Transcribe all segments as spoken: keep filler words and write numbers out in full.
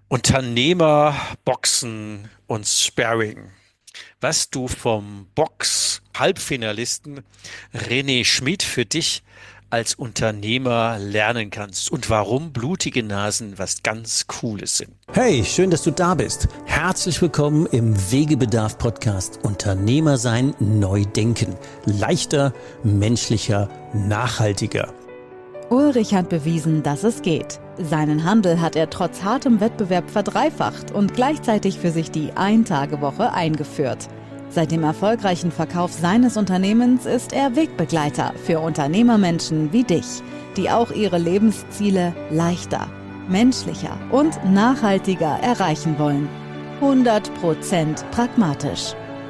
Unternehmer, Boxen und Sparring. Was du vom Box-Halbfinalisten René Schmid für dich als Unternehmer lernen kannst und warum blutige Nasen was ganz Cooles sind. Hey, schön, dass du da bist. Herzlich willkommen im Wegebedarf-Podcast Unternehmer sein, neu denken. Leichter, menschlicher, nachhaltiger. Ulrich hat bewiesen, dass es geht. Seinen Handel hat er trotz hartem Wettbewerb verdreifacht und gleichzeitig für sich die Ein-Tage-Woche eingeführt. Seit dem erfolgreichen Verkauf seines Unternehmens ist er Wegbegleiter für Unternehmermenschen wie dich, die auch ihre Lebensziele leichter, menschlicher und nachhaltiger erreichen wollen. hundert Prozent pragmatisch.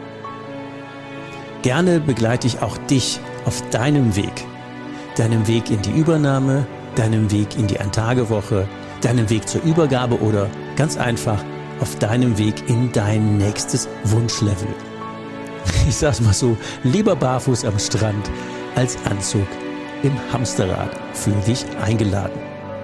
Gerne begleite ich auch dich auf deinem Weg. Deinem Weg in die Übernahme, deinem Weg in die Ein-Tage-Woche, deinem Weg zur Übergabe oder ganz einfach auf deinem Weg in dein nächstes Wunschlevel. Ich sag's mal so, lieber barfuß am Strand als Anzug im Hamsterrad. Fühl dich eingeladen.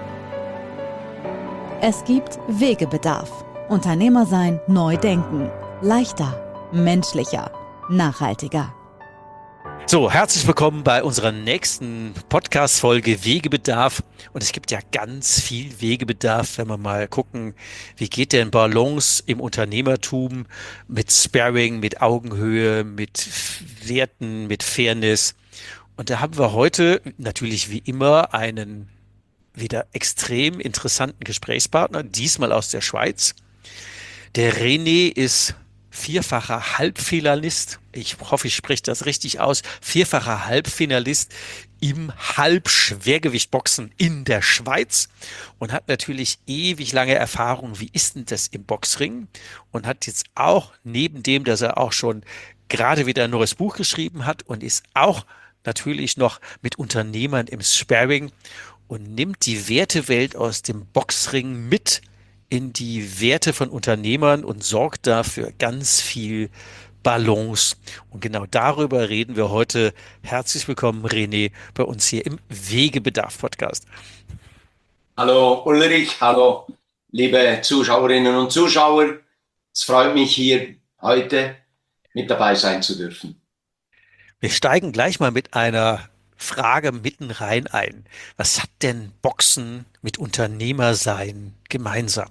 Es gibt Wegebedarf. Unternehmer sein, neu denken. Leichter, menschlicher, nachhaltiger. So, herzlich willkommen bei unserer nächsten Podcast-Folge Wegebedarf. Und es gibt ja ganz viel Wegebedarf, wenn wir mal gucken, wie geht denn Balance im Unternehmertum mit Sparring, mit Augenhöhe, mit Werten, mit Fairness. Und da haben wir heute natürlich wie immer einen wieder extrem interessanten Gesprächspartner, diesmal aus der Schweiz. Der René ist vierfacher Halbfinalist. Ich hoffe, ich spreche das richtig aus. Vierfacher Halbfinalist im Halbschwergewichtboxen in der Schweiz und hat natürlich ewig lange Erfahrung. Wie ist denn das im Boxring? Und hat jetzt auch neben dem, dass er auch schon gerade wieder ein neues Buch geschrieben hat und ist auch natürlich noch mit Unternehmern im Sparring und nimmt die Wertewelt aus dem Boxring mit in die Werte von Unternehmern und sorgt dafür ganz viel Balance. Und genau darüber reden wir heute. Herzlich willkommen, René, bei uns hier im Wegebedarf-Podcast. Hallo Ulrich, hallo liebe Zuschauerinnen und Zuschauer. Es freut mich, hier heute mit dabei sein zu dürfen. Wir steigen gleich mal mit einer Frage mitten rein ein. Was hat denn Boxen mit Unternehmersein gemeinsam?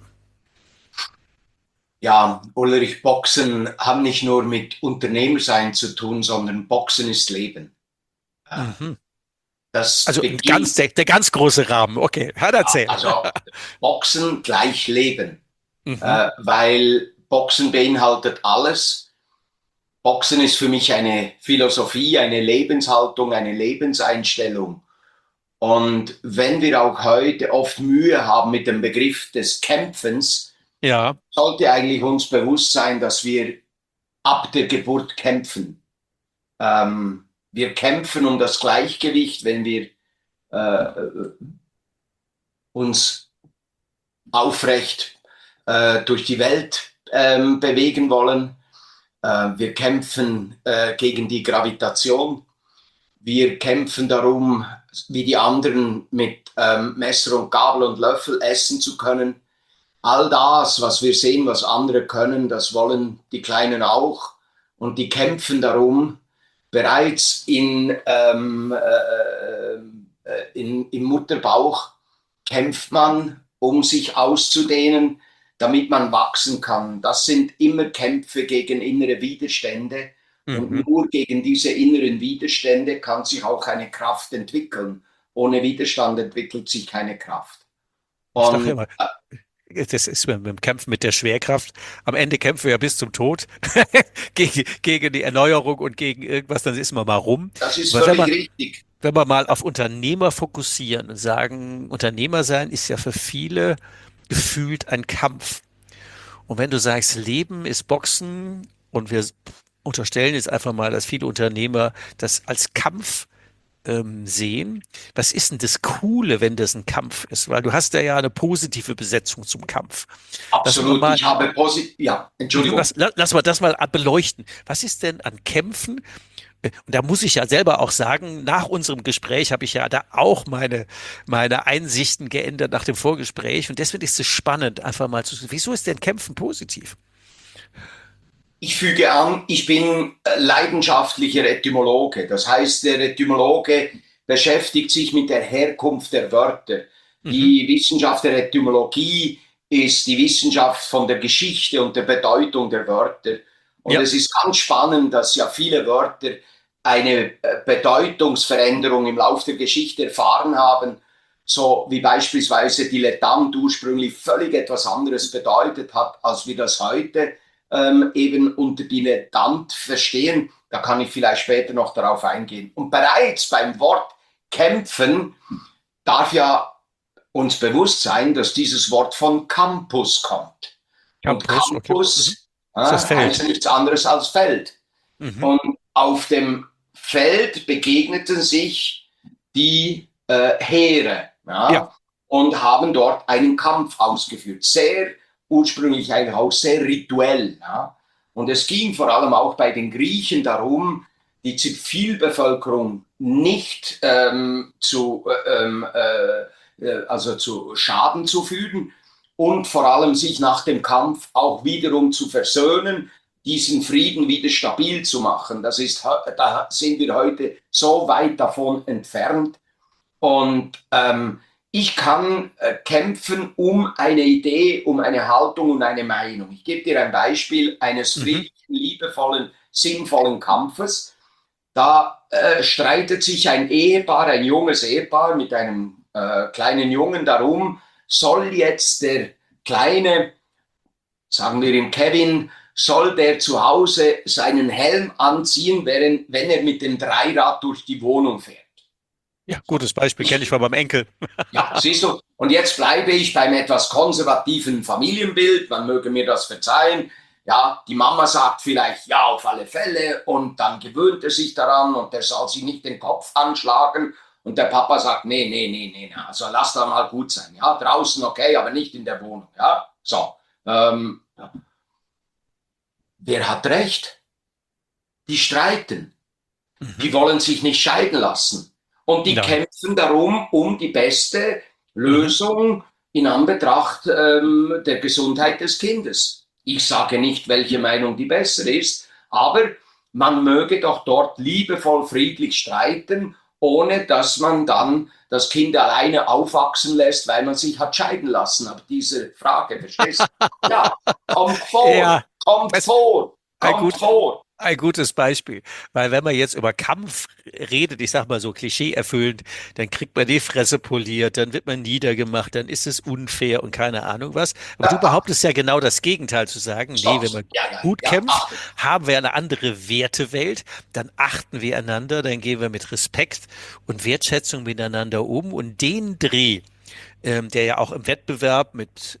Ja, Ulrich, Boxen haben nicht nur mit Unternehmersein zu tun, sondern Boxen ist Leben. Mhm. Das Also beginnt, ganz, der, der ganz große Rahmen. Okay, hat erzählt. Also Boxen gleich Leben, Mhm. äh, weil Boxen beinhaltet alles. Boxen ist für mich eine Philosophie, eine Lebenshaltung, eine Lebenseinstellung. Und wenn wir auch heute oft Mühe haben mit dem Begriff des Kämpfens, Ja. sollte eigentlich uns bewusst sein, dass wir ab der Geburt kämpfen. Ähm, wir kämpfen um das Gleichgewicht, wenn wir äh, uns aufrecht äh, durch die Welt äh, bewegen wollen. Äh, wir kämpfen äh, gegen die Gravitation. Wir kämpfen darum, wie die anderen mit ähm, Messer und Gabel und Löffel essen zu können. All das, was wir sehen, was andere können, das wollen die Kleinen auch. Und die kämpfen darum. Bereits in, ähm, äh, in, im Mutterbauch kämpft man, um sich auszudehnen, damit man wachsen kann. Das sind immer Kämpfe gegen innere Widerstände. Mhm. Und nur gegen diese inneren Widerstände kann sich auch eine Kraft entwickeln. Ohne Widerstand entwickelt sich keine Kraft. Ich sage Und immer, das ist beim beim Kämpfen mit der Schwerkraft. Am Ende kämpfen wir ja bis zum Tod gegen, gegen die Erneuerung und gegen irgendwas, dann ist man mal rum. das ist Aber wenn völlig man, richtig. wenn wir mal auf Unternehmer fokussieren und sagen, Unternehmer sein ist ja für viele gefühlt ein Kampf. Und wenn du sagst, Leben ist Boxen und wir unterstellen jetzt einfach mal, dass viele Unternehmer das als Kampf ähm, sehen. Was ist denn das Coole, wenn das ein Kampf ist? Weil du hast da ja eine positive Besetzung zum Kampf. Lass mal, Absolut. mal, Ich habe positiv, ja, Entschuldigung. lass, lass mal das mal beleuchten. Was ist denn an Kämpfen Und da muss ich ja selber auch sagen, nach unserem Gespräch habe ich ja da auch meine, meine Einsichten geändert nach dem Vorgespräch. Und deswegen ist es spannend, einfach mal zu, wieso ist denn Kämpfen positiv? Ich füge an, ich bin leidenschaftlicher Etymologe. Das heißt, der Etymologe beschäftigt sich mit der Herkunft der Wörter. Die mhm. Wissenschaft der Etymologie ist die Wissenschaft von der Geschichte und der Bedeutung der Wörter. Und ja. es ist ganz spannend, dass ja viele Wörter eine Bedeutungsveränderung im Laufe der Geschichte erfahren haben, so wie beispielsweise Dilettant ursprünglich völlig etwas anderes bedeutet hat, als wir das heute ähm, eben unter Dilettant verstehen. Da kann ich vielleicht später noch darauf eingehen. Und bereits beim Wort kämpfen darf ja uns bewusst sein, dass dieses Wort von Campus kommt. Campus, und Campus okay. mhm. äh, heißt nichts anderes als Feld. Mhm. Und auf dem Feld begegneten sich die äh, Heere ja, ja. und haben dort einen Kampf ausgeführt. Sehr ursprünglich eigentlich auch sehr rituell. Ja. Und es ging vor allem auch bei den Griechen darum, die Zivilbevölkerung nicht ähm, zu, ähm, äh, also zu Schaden zu fügen und vor allem sich nach dem Kampf auch wiederum zu versöhnen, diesen Frieden wieder stabil zu machen. Das ist, da sind wir heute so weit davon entfernt. Und ähm, ich kann äh, kämpfen um eine Idee, um eine Haltung und eine Meinung. Ich gebe dir ein Beispiel eines friedlichen, mhm. liebevollen, sinnvollen Kampfes. Da äh, streitet sich ein Ehepaar, ein junges Ehepaar mit einem äh, kleinen Jungen darum, soll jetzt der kleine, sagen wir ihm Kevin, soll der zu Hause seinen Helm anziehen, während, wenn er mit dem Dreirad durch die Wohnung fährt. Ja, gutes Beispiel, kenne ich von meinem Enkel. Ja, siehst du, und jetzt bleibe ich beim etwas konservativen Familienbild, man möge mir das verzeihen. Ja, die Mama sagt vielleicht, ja, auf alle Fälle, und dann gewöhnt er sich daran und der soll sich nicht den Kopf anschlagen. Und der Papa sagt, nee, nee, nee, nee, also lass da mal gut sein. Ja, draußen okay, aber nicht in der Wohnung. Ja, so. Ähm, ja. Wer hat recht? Die streiten. Mhm. Die wollen sich nicht scheiden lassen. Und die Nein. kämpfen darum, um die beste Lösung mhm. in Anbetracht ähm, der Gesundheit des Kindes. Ich sage nicht, welche Meinung die bessere ist, aber man möge doch dort liebevoll, friedlich streiten, ohne dass man dann das Kind alleine aufwachsen lässt, weil man sich hat scheiden lassen. Aber diese Frage, verstehst du? Ja, kommt vor, ja. kommt es, vor, kommt gut, vor. Ein gutes Beispiel, weil wenn man jetzt über Kampf redet, ich sag mal so klischee-erfüllend, dann kriegt man die Fresse poliert, dann wird man niedergemacht, dann ist es unfair und keine Ahnung was. Aber ja, du behauptest ja genau das Gegenteil zu sagen. Nee, wenn man ja, ja, gut ja, kämpft, ach. haben wir eine andere Wertewelt, dann achten wir einander, dann gehen wir mit Respekt und Wertschätzung miteinander um und den Dreh, ähm, der ja auch im Wettbewerb mit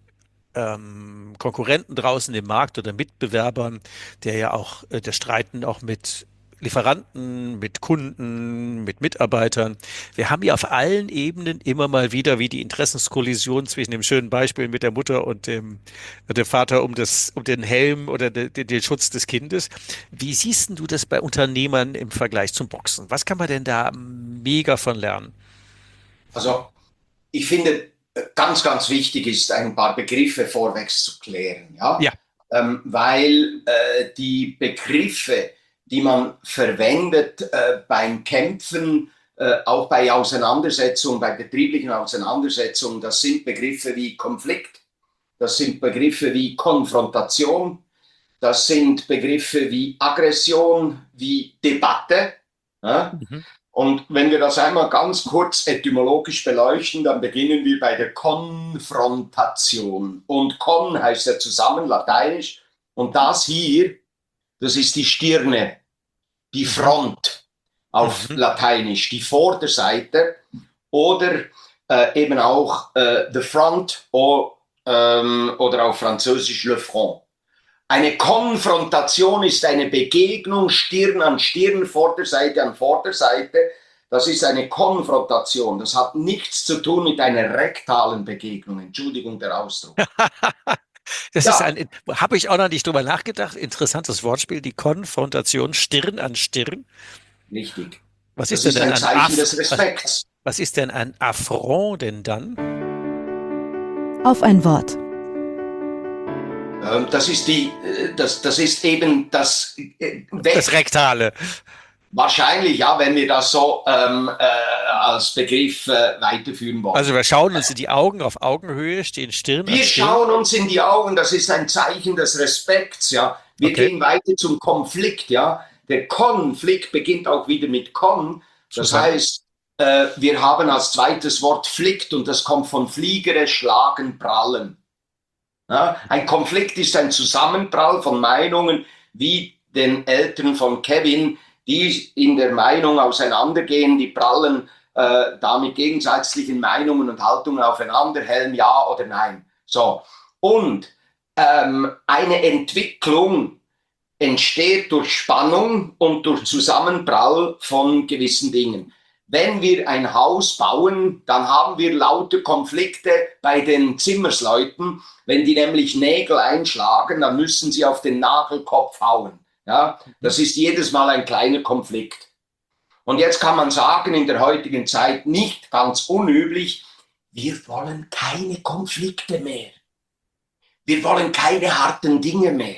Ähm, Konkurrenten draußen im Markt oder Mitbewerbern, der ja auch, äh, der Streiten auch mit Lieferanten, mit Kunden, mit Mitarbeitern. Wir haben ja auf allen Ebenen immer mal wieder wie die Interessenskollision zwischen dem schönen Beispiel mit der Mutter und dem, dem Vater um das, um den Helm oder de, de, den Schutz des Kindes. Wie siehst du das bei Unternehmern im Vergleich zum Boxen? Was kann man denn da mega von lernen? Also, ich finde, ganz, ganz wichtig ist, ein paar Begriffe vorwegs zu klären, ja, ja. Ähm, weil äh, die Begriffe, die man verwendet äh, beim Kämpfen, äh, auch bei Auseinandersetzungen, bei betrieblichen Auseinandersetzungen, das sind Begriffe wie Konflikt, das sind Begriffe wie Konfrontation, das sind Begriffe wie Aggression, wie Debatte, ja? mhm. Und wenn wir das einmal ganz kurz etymologisch beleuchten, dann beginnen wir bei der Konfrontation. Und kon heißt ja zusammen, lateinisch. Und das hier, das ist die Stirne, die Front auf mhm. Lateinisch, die Vorderseite oder äh, eben auch äh, the front or, ähm, oder auf Französisch le front. Eine Konfrontation ist eine Begegnung Stirn an Stirn, Vorderseite an Vorderseite. Das ist eine Konfrontation. Das hat nichts zu tun mit einer rektalen Begegnung. Entschuldigung der Ausdruck. Das ja. ist ein, habe ich auch noch nicht drüber nachgedacht. Interessantes Wortspiel, die Konfrontation Stirn an Stirn. richtig. Was Das ist denn ist ein ein Zeichen Aff des was, Respekts. was ist denn ein Affront denn dann? Auf ein Wort. Ähm, Das ist die, äh, das, das ist eben das, äh, Das we- Rektale. wahrscheinlich, ja, wenn wir das so ähm, äh, als Begriff äh, weiterführen wollen. Also wir schauen uns in die Augen auf Augenhöhe, stehen Stirn an Wir Stirn. schauen uns in die Augen, das ist ein Zeichen des Respekts, ja. Wir Okay. gehen weiter zum Konflikt, ja. Der Konflikt beginnt auch wieder mit Kon. Das Zusammen. heißt, äh, wir haben als zweites Wort flickt und das kommt von fliegere, schlagen, prallen. Ja? Ein Konflikt ist ein Zusammenprall von Meinungen, wie den Eltern von Kevin, die in der Meinung auseinandergehen, die prallen äh, da mit gegensätzlichen Meinungen und Haltungen aufeinander, Helm ja oder nein. So. Und ähm, eine Entwicklung entsteht durch Spannung und durch Zusammenprall von gewissen Dingen. Wenn wir ein Haus bauen, dann haben wir lauter Konflikte bei den Zimmersleuten. Wenn die nämlich Nägel einschlagen, dann müssen sie auf den Nagelkopf hauen. Ja, das ist jedes Mal ein kleiner Konflikt. Und jetzt kann man sagen, in der heutigen Zeit nicht ganz unüblich, wir wollen keine Konflikte mehr. Wir wollen keine harten Dinge mehr.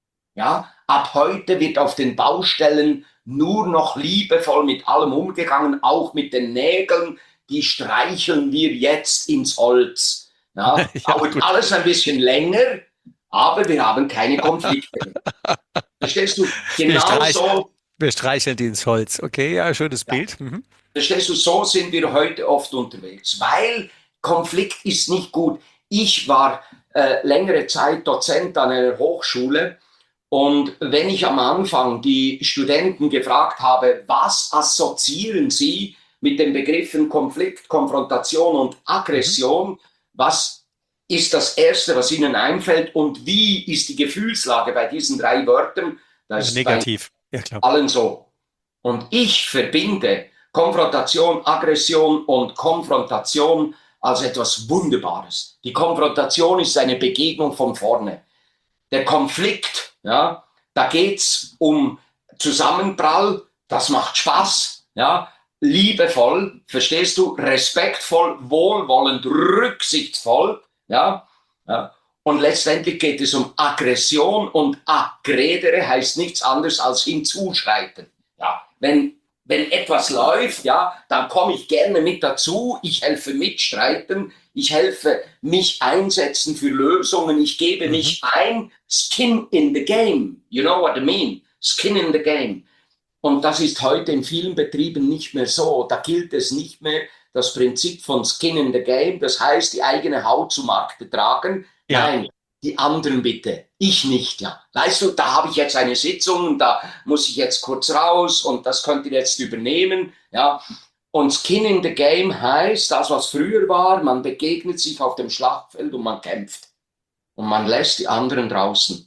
Ja, ab heute wird auf den Baustellen nur noch liebevoll mit allem umgegangen, auch mit den Nägeln, die streicheln wir jetzt ins Holz. Ja, Ja, dauert gut. alles ein bisschen länger, aber wir haben keine Konflikte mehr. Verstehst du? Wir, Genau streich, so, wir streicheln die ins Holz. Okay, ja, schönes ja, Bild. Mhm. verstehst du, so sind wir heute oft unterwegs, weil Konflikt ist nicht gut. Ich war äh, längere Zeit Dozent an einer Hochschule. Und wenn ich am Anfang die Studenten gefragt habe, was assoziieren sie mit den Begriffen Konflikt, Konfrontation und Aggression, mhm. was ist das Erste, was ihnen einfällt und wie ist die Gefühlslage bei diesen drei Wörtern? Das ist Negativ, bei ja klar. allen so. Und ich verbinde Konfrontation, Aggression und Konfrontation als etwas Wunderbares. Die Konfrontation ist eine Begegnung von vorne. Der Konflikt, ja, da geht's um Zusammenprall, das macht Spaß, ja, liebevoll, verstehst du, respektvoll, wohlwollend, rücksichtsvoll, ja, ja. Und letztendlich geht es um Aggression und aggredere heißt nichts anderes als hinzuschreiten. Ja, wenn wenn etwas läuft, ja, dann komme ich gerne mit dazu, ich helfe mitstreiten, ich helfe mich einsetzen für Lösungen, ich gebe mhm. mich ein, Skin in the game, you know what I mean, Skin in the game. Und das ist heute in vielen Betrieben nicht mehr so, da gilt es nicht mehr das Prinzip von Skin in the game, das heißt die eigene Haut zu Markte tragen, ja. Nein, die anderen bitte, ich nicht, ja. Weißt du, da habe ich jetzt eine Sitzung und da muss ich jetzt kurz raus und das könnt ihr jetzt übernehmen, ja. Und Skin in the Game heißt, das was früher war, man begegnet sich auf dem Schlachtfeld und man kämpft. Und man lässt die anderen draußen.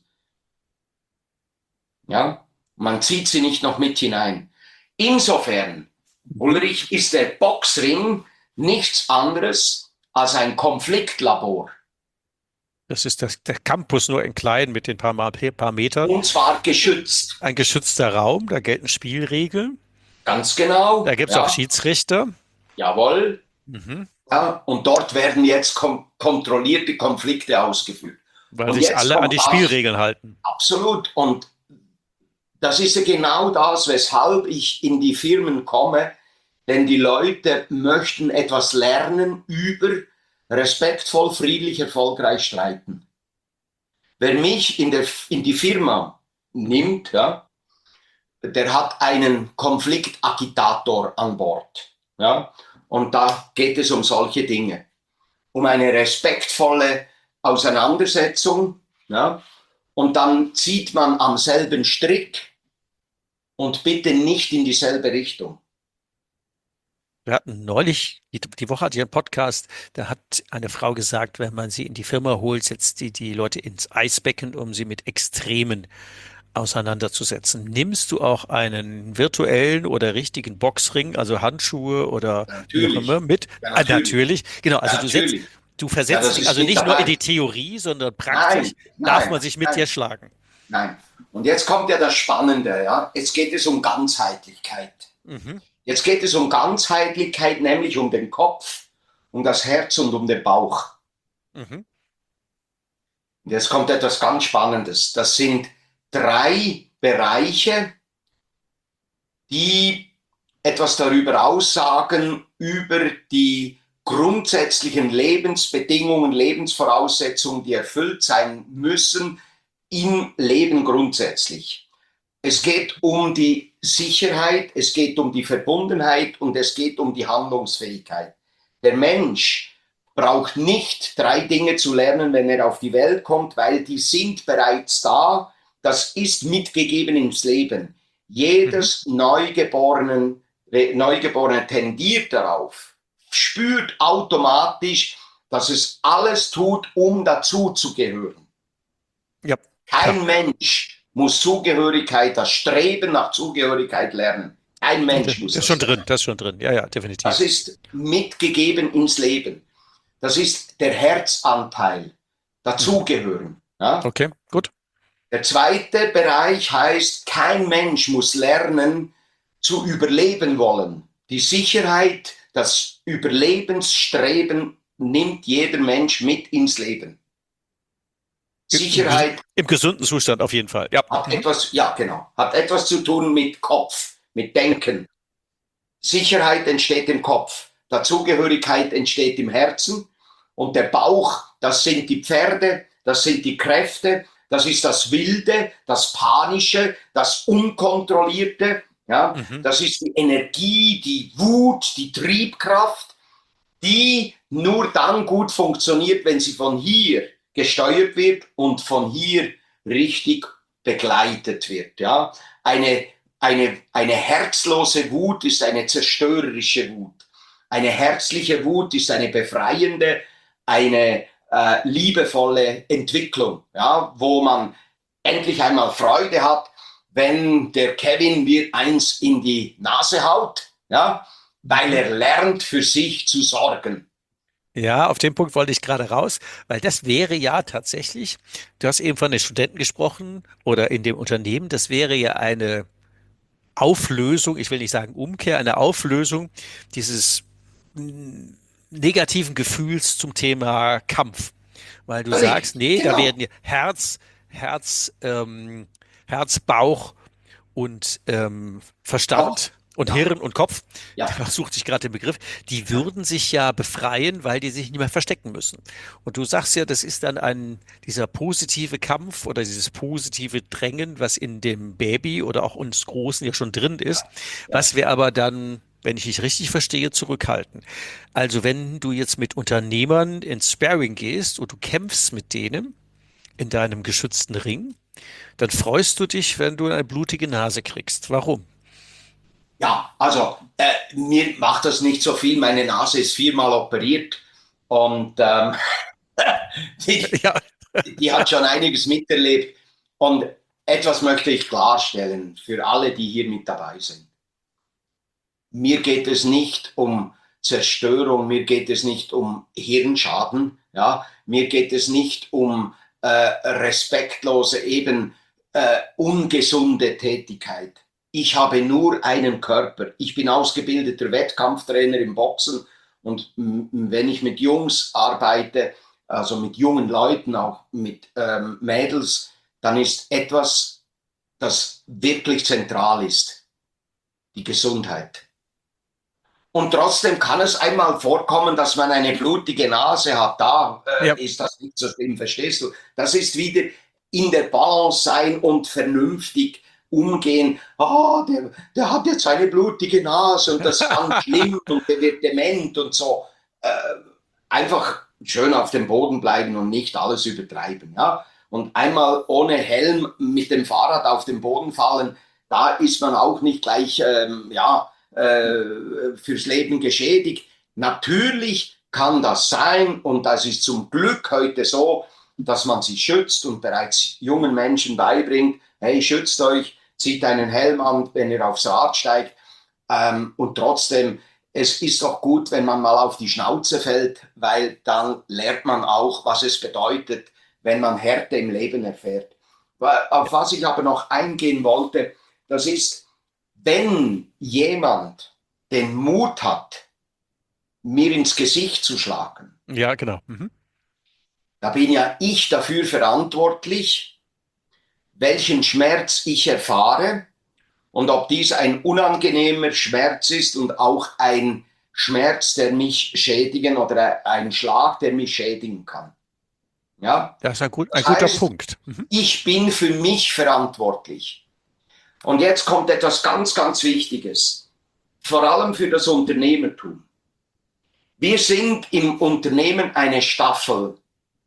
Ja, man zieht sie nicht noch mit hinein. Insofern, Ulrich, ist der Boxring nichts anderes als ein Konfliktlabor. Das ist das, der Campus nur in klein mit den paar, paar Metern. Und zwar geschützt. Ein geschützter Raum, da gelten Spielregeln. Ganz genau. Da gibt es ja auch Schiedsrichter. Jawohl. Mhm. Ja, und dort werden jetzt kom- kontrollierte Konflikte ausgeführt. Weil sich alle an die Spielregeln das, halten. Absolut. Und das ist ja genau das, weshalb ich in die Firmen komme. Denn die Leute möchten etwas lernen über respektvoll, friedlich, erfolgreich streiten. Wer mich in, der, in die Firma nimmt, ja, der hat einen Konfliktagitator an Bord. Ja, und da geht es um solche Dinge. Um eine respektvolle Auseinandersetzung. Ja, und dann zieht man am selben Strick und bitte nicht in dieselbe Richtung. Wir hatten neulich, die, die Woche hatte ich einen Podcast, da hat eine Frau gesagt, wenn man sie in die Firma holt, setzt die die Leute ins Eisbecken, um sie mit Extremen auseinanderzusetzen. Nimmst du auch einen virtuellen oder richtigen Boxring, also Handschuhe oder natürlich. Wie auch immer, mit? Ja, natürlich. Ah, natürlich, genau. Also ja, du, setzt, du versetzt ja, dich also nicht dabei. nur in die Theorie, sondern praktisch nein, darf nein, man sich mit nein. dir schlagen. Nein. Und jetzt kommt ja das Spannende, ja. Jetzt geht es um Ganzheitlichkeit. Mhm. Jetzt geht es um Ganzheitlichkeit, nämlich um den Kopf, um das Herz und um den Bauch. Mhm. Und jetzt kommt etwas ganz Spannendes. Das sind drei Bereiche, die etwas darüber aussagen, über die grundsätzlichen Lebensbedingungen, Lebensvoraussetzungen, die erfüllt sein müssen im Leben grundsätzlich. Es geht um die Sicherheit, es geht um die Verbundenheit und es geht um die Handlungsfähigkeit. Der Mensch braucht nicht drei Dinge zu lernen, wenn er auf die Welt kommt, weil die sind bereits da. Das ist mitgegeben ins Leben. Jedes mhm. Neugeborenen, Neugeborene tendiert darauf, spürt automatisch, dass es alles tut, um dazu zu gehören. Ja, Kein klar. Mensch muss Zugehörigkeit, das Streben nach Zugehörigkeit lernen. Kein Mensch muss das. Das ist das schon lernen. drin, das ist schon drin. Ja, ja, definitiv. Das ist mitgegeben ins Leben. Das ist der Herzanteil, dazugehören. Ja? Okay, gut. Der zweite Bereich heißt, kein Mensch muss lernen zu überleben wollen. Die Sicherheit, das Überlebensstreben nimmt jeder Mensch mit ins Leben. Sicherheit. Im, im gesunden Zustand auf jeden Fall. Ja. Hat etwas, ja, genau. Hat etwas zu tun mit Kopf, mit Denken. Sicherheit entsteht im Kopf. Dazugehörigkeit entsteht im Herzen. Und der Bauch, das sind die Pferde, das sind die Kräfte, das ist das Wilde, das Panische, das Unkontrollierte. Ja? Mhm. Das ist die Energie, die Wut, die Triebkraft, die nur dann gut funktioniert, wenn sie von hier gesteuert wird und von hier richtig begleitet wird. Ja? Eine, eine, eine herzlose Wut ist eine zerstörerische Wut. Eine herzliche Wut ist eine befreiende, eine äh, liebevolle Entwicklung, ja? Wo man endlich einmal Freude hat, wenn der Kevin mir eins in die Nase haut, ja? Weil er lernt, für sich zu sorgen. Ja, auf den Punkt wollte ich gerade raus, weil das wäre ja tatsächlich, du hast eben von den Studenten gesprochen oder in dem Unternehmen, das wäre ja eine Auflösung, ich will nicht sagen Umkehr, eine Auflösung dieses negativen Gefühls zum Thema Kampf. Weil du sagst, nee, genau. Da werden Herz, Herz, ähm, Herz, Bauch und ähm, Verstand. Oh. Und ja. Hirn und Kopf, ja. Da suchte ich gerade den Begriff, die würden sich ja befreien, weil die sich nicht mehr verstecken müssen. Und du sagst ja, das ist dann ein, dieser positive Kampf oder dieses positive Drängen, was in dem Baby oder auch uns Großen ja schon drin ist, ja. Ja. Was wir aber dann, wenn ich dich richtig verstehe, zurückhalten. Also wenn du jetzt mit Unternehmern ins Sparring gehst und du kämpfst mit denen in deinem geschützten Ring, dann freust du dich, wenn du eine blutige Nase kriegst. Warum? Ja, also äh, mir macht das nicht so viel. Meine Nase ist viermal operiert und ähm, die, ja. die hat schon einiges miterlebt. Und etwas möchte ich klarstellen für alle, die hier mit dabei sind. Mir geht es nicht um Zerstörung, mir geht es nicht um Hirnschaden, ja, mir geht es nicht um äh, respektlose, eben äh, ungesunde Tätigkeit. Ich habe nur einen Körper. Ich bin ausgebildeter Wettkampftrainer im Boxen und wenn ich mit Jungs arbeite, also mit jungen Leuten, auch mit ähm, Mädels, dann ist etwas, das wirklich zentral ist, die Gesundheit. Und trotzdem kann es einmal vorkommen, dass man eine blutige Nase hat. Da äh, ja. ist das nicht so schlimm, verstehst du? Das ist wieder in der Balance sein und vernünftig umgehen. Oh, der, der hat jetzt eine blutige Nase und das ist ganz schlimm und der wird dement und so. Äh, einfach schön auf dem Boden bleiben und nicht alles übertreiben. Ja? Und einmal ohne Helm mit dem Fahrrad auf den Boden fallen, da ist man auch nicht gleich ähm, ja, äh, fürs Leben geschädigt. Natürlich kann das sein und das ist zum Glück heute so, dass man sich schützt und bereits jungen Menschen beibringt, hey, schützt euch, zieht einen Helm an, wenn ihr aufs Rad steigt. Ähm, und trotzdem, es ist doch gut, wenn man mal auf die Schnauze fällt, weil dann lernt man auch, was es bedeutet, wenn man Härte im Leben erfährt. Auf was ich aber noch eingehen wollte, das ist, wenn jemand den Mut hat, mir ins Gesicht zu schlagen, Ja, genau. Mhm. da bin ja ich dafür verantwortlich, welchen Schmerz ich erfahre und ob dies ein unangenehmer Schmerz ist und auch ein Schmerz, der mich schädigen oder ein Schlag, der mich schädigen kann. Ja? Das ist ein, gut, ein Das guter heißt, Punkt. Mhm. ich bin für mich verantwortlich. Und jetzt kommt etwas ganz, ganz Wichtiges, vor allem für das Unternehmertum. Wir sind im Unternehmen eine Staffel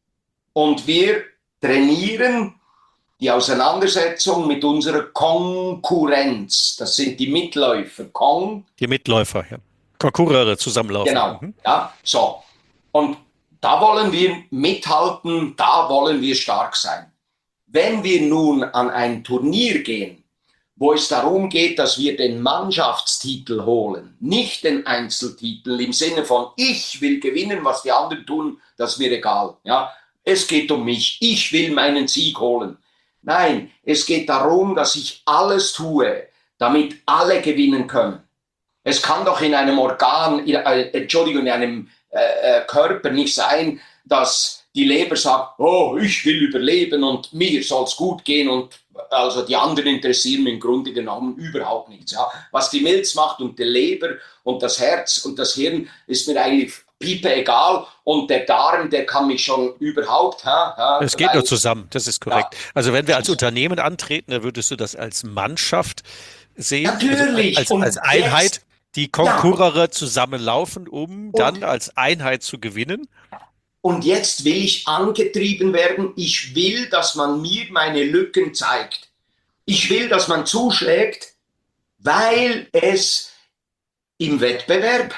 und wir trainieren die Auseinandersetzung mit unserer Konkurrenz. Das sind die Mitläufer. Kon Die Mitläufer, ja. Konkurrere zusammenlaufen. genau, Mhm. ja, so. Und da wollen wir mithalten, da wollen wir stark sein. Wenn wir nun an ein Turnier gehen, wo es darum geht, dass wir den Mannschaftstitel holen, nicht den Einzeltitel im Sinne von ich will gewinnen, was die anderen tun, das ist mir egal. Ja? Es geht um mich, ich will meinen Sieg holen. Nein, es geht darum, dass ich alles tue, damit alle gewinnen können. Es kann doch in einem Organ, in, äh, Entschuldigung, in einem äh, Körper nicht sein, dass die Leber sagt, oh, ich will überleben und mir soll es gut gehen und also die anderen interessieren im Grunde genommen überhaupt nichts. Ja. Was die Milz macht und die Leber und das Herz und das Hirn ist mir eigentlich piepe egal und der Darm, der kann mich schon überhaupt. Ha, ha, Es geht nur zusammen, das ist korrekt. Ja. Also wenn wir als Unternehmen antreten, dann würdest du das als Mannschaft sehen, also Natürlich. als, als Und Einheit, jetzt, die ja, Konkurrere zusammenlaufen, um dann und als Einheit zu gewinnen. Und jetzt will ich angetrieben werden. Ich will, dass man mir meine Lücken zeigt. Ich will, dass man zuschlägt, weil es im Wettbewerb,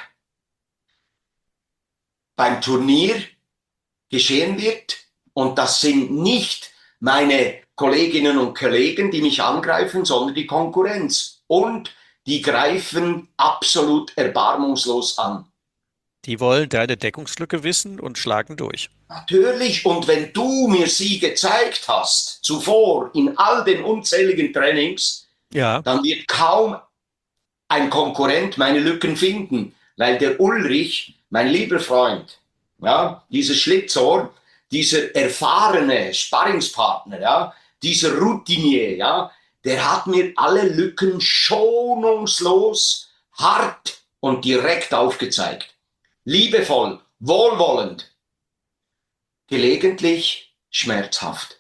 beim Turnier geschehen wird. Und das sind nicht meine Kolleginnen und Kollegen, die mich angreifen, sondern die Konkurrenz. Und die greifen absolut erbarmungslos an. Die wollen deine Deckungslücke wissen und schlagen durch. Natürlich, und wenn du mir sie gezeigt hast, zuvor in all den unzähligen Trainings, Ja, dann wird kaum ein Konkurrent meine Lücken finden, weil der Ulrich, mein lieber Freund, ja, dieser Schlitzohr, dieser erfahrene Sparringspartner, ja, dieser Routinier, ja, der hat mir alle Lücken schonungslos, hart und direkt aufgezeigt. Liebevoll, wohlwollend, gelegentlich schmerzhaft.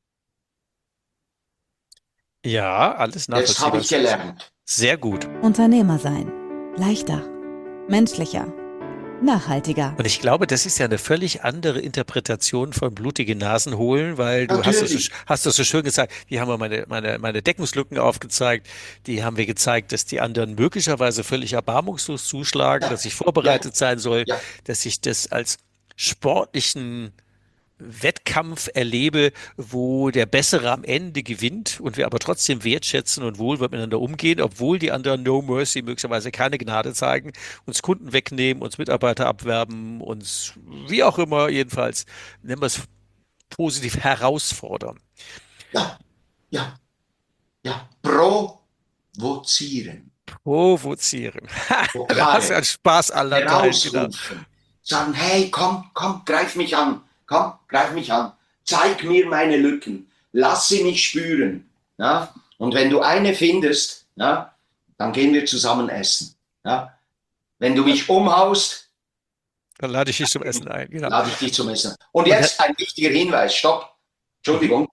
ja, alles Jetzt habe nachvollziehbar. ich gelernt. Sehr gut. Unternehmer sein. Leichter. Menschlicher. Nachhaltiger. Und ich glaube, das ist ja eine völlig andere Interpretation von blutige Nasen holen, weil du hast das, so, Natürlich. hast das so schön gezeigt. Die haben wir meine, meine, meine Deckungslücken aufgezeigt. Die haben wir gezeigt, dass die anderen möglicherweise völlig erbarmungslos zuschlagen, Ja, dass ich ja, vorbereitet sein soll, ja. dass ich das als sportlichen Wettkampf erlebe, wo der Bessere am Ende gewinnt und wir aber trotzdem wertschätzen und wohlwollend miteinander umgehen, obwohl die anderen No Mercy möglicherweise keine Gnade zeigen, uns Kunden wegnehmen, uns Mitarbeiter abwerben, uns wie auch immer jedenfalls, nennen wir es positiv herausfordern. Ja, ja, ja. Provozieren. Provozieren. Da hast du Vokale. einen Spaß aller Teilen, genau. Herausrufen. Sagen, hey, komm, komm, greif mich an. Komm, greif mich an. Zeig mir meine Lücken. Lass sie mich spüren. Ja? Und wenn du eine findest, ja, dann gehen wir zusammen essen. Ja? Wenn du mich umhaust, Dann lade ich dich zum Essen ein, genau. lade ich dich zum Essen. Und Und jetzt ein wichtiger Hinweis. Stopp. Entschuldigung.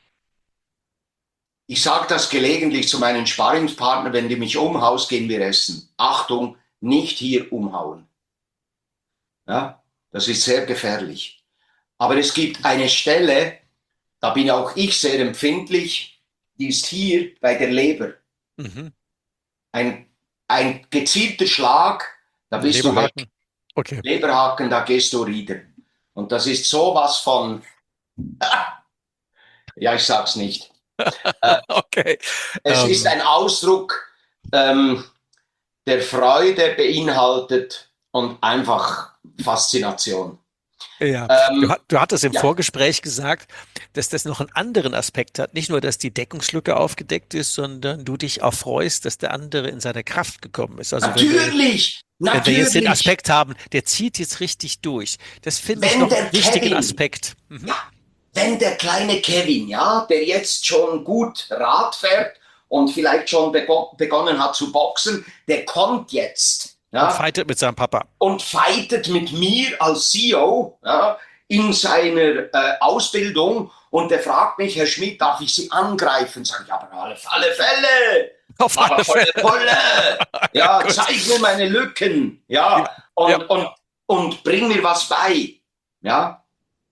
Ich sage das gelegentlich zu meinen Sparringspartnern, wenn du mich umhaust, gehen wir essen. Achtung, nicht hier umhauen. Ja, das ist sehr gefährlich. Aber es gibt eine Stelle, da bin auch ich sehr empfindlich, die ist hier bei der Leber. Mhm. Ein, ein gezielter Schlag, da bist du weg. Leberhaken. Okay. Leberhaken, da gehst du rieden. Und das ist sowas von, ja, ich sag's nicht. Okay. Es Ähm, ist ein Ausdruck, ähm, der Freude beinhaltet und einfach Faszination. Ja, du, Ähm, hat- du hattest im ja, Vorgespräch gesagt, dass das noch einen anderen Aspekt hat. Nicht nur, dass die Deckungslücke aufgedeckt ist, sondern du dich auch freust, dass der andere in seine Kraft gekommen ist. Also wenn wir, natürlich, wenn wir jetzt den natürlich, Aspekt haben, der zieht jetzt richtig durch. Das finde ich wenn noch der einen wichtigen Kevin, Aspekt. Mhm. ja, wenn der kleine Kevin, ja, der jetzt schon gut Rad fährt und vielleicht schon bego begonnen hat zu boxen, der kommt jetzt, Und ja, fightet mit seinem Papa. und fightet mit mir als C E O, ja, in seiner äh, Ausbildung und der fragt mich, Herr Schmidt, darf ich Sie angreifen? Sag ich, aber auf alle Fälle, Auf aber alle volle Fälle. Pulle, Ja, ja, gut. zeig mir meine Lücken, Ja, ja, ja. und, und, und bring mir was bei, ja,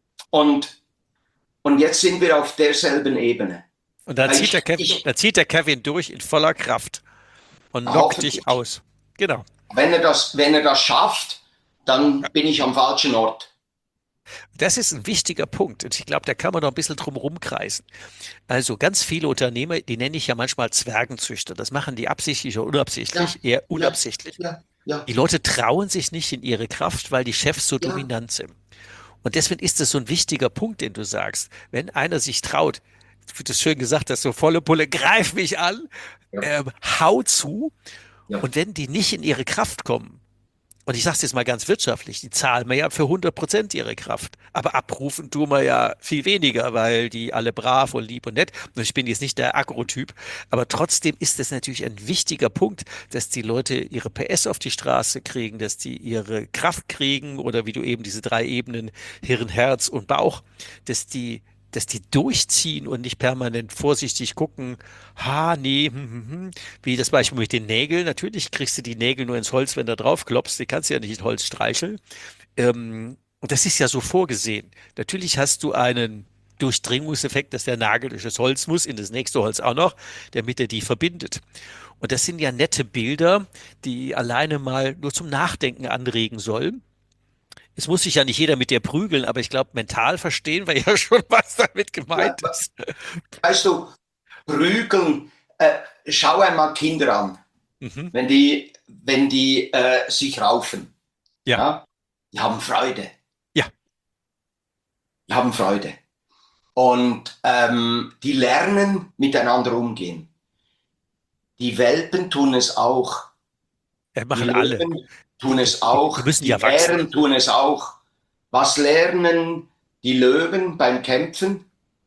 und, und jetzt sind wir auf derselben Ebene. Und dann Weil zieht der Ich, Kevin, ich, dann zieht der Kevin durch in voller Kraft und knockt dich hoffentlich, aus. Genau. wenn er das, wenn er das schafft, dann bin ich am falschen Ort. Das ist ein wichtiger Punkt. Und ich glaube, da kann man noch ein bisschen drum rumkreisen. Also ganz viele Unternehmer, die nenne ich ja manchmal Zwergenzüchter. Das machen die absichtlich oder Ja, unabsichtlich, eher ja, unabsichtlich. ja, ja, Die Leute trauen sich nicht in ihre Kraft, weil die Chefs so ja. dominant sind. Und deswegen ist das so ein wichtiger Punkt, den du sagst. Wenn einer sich traut, wie du schön gesagt hast, so volle Pulle, greif mich an, Ja, ähm, hau zu. ja, Und wenn die nicht in ihre Kraft kommen, und ich sage es jetzt mal ganz wirtschaftlich, die zahlen mir ja für hundert Prozent ihre Kraft. Aber abrufen tun wir ja viel weniger, weil die alle brav und lieb und nett. Und ich bin jetzt nicht der Agro-Typ. Aber trotzdem ist es natürlich ein wichtiger Punkt, dass die Leute ihre P S auf die Straße kriegen, dass die ihre Kraft kriegen oder wie du eben diese drei Ebenen, Hirn, Herz und Bauch, dass die dass die durchziehen und nicht permanent vorsichtig gucken, ha, nee, hm, hm, hm. Wie das Beispiel mit den Nägeln. Natürlich kriegst du die Nägel nur ins Holz, wenn du drauf klopfst. Die kannst du ja nicht ins Holz streicheln. Ähm, und das ist ja so vorgesehen. Natürlich hast du einen Durchdringungseffekt, dass der Nagel durch das Holz muss, in das nächste Holz auch noch, damit er die verbindet. Und das sind ja nette Bilder, die alleine mal nur zum Nachdenken anregen sollen. Es muss sich ja nicht jeder mit dir prügeln, aber ich glaube, mental verstehen wir ja schon, was damit gemeint ist. weißt du, prügeln, äh, schau einmal Kinder an, Mhm. wenn die, wenn die äh, sich raufen. Ja, Ja? Die haben Freude. ja, Die haben Freude. Und ähm, die lernen miteinander umgehen. Die Welpen tun es auch. ja, Die machen alle. Löwen tun Die, es die, die auch. müssen Die ja wachsen. Bären tun es auch. Was lernen die Löwen beim Kämpfen?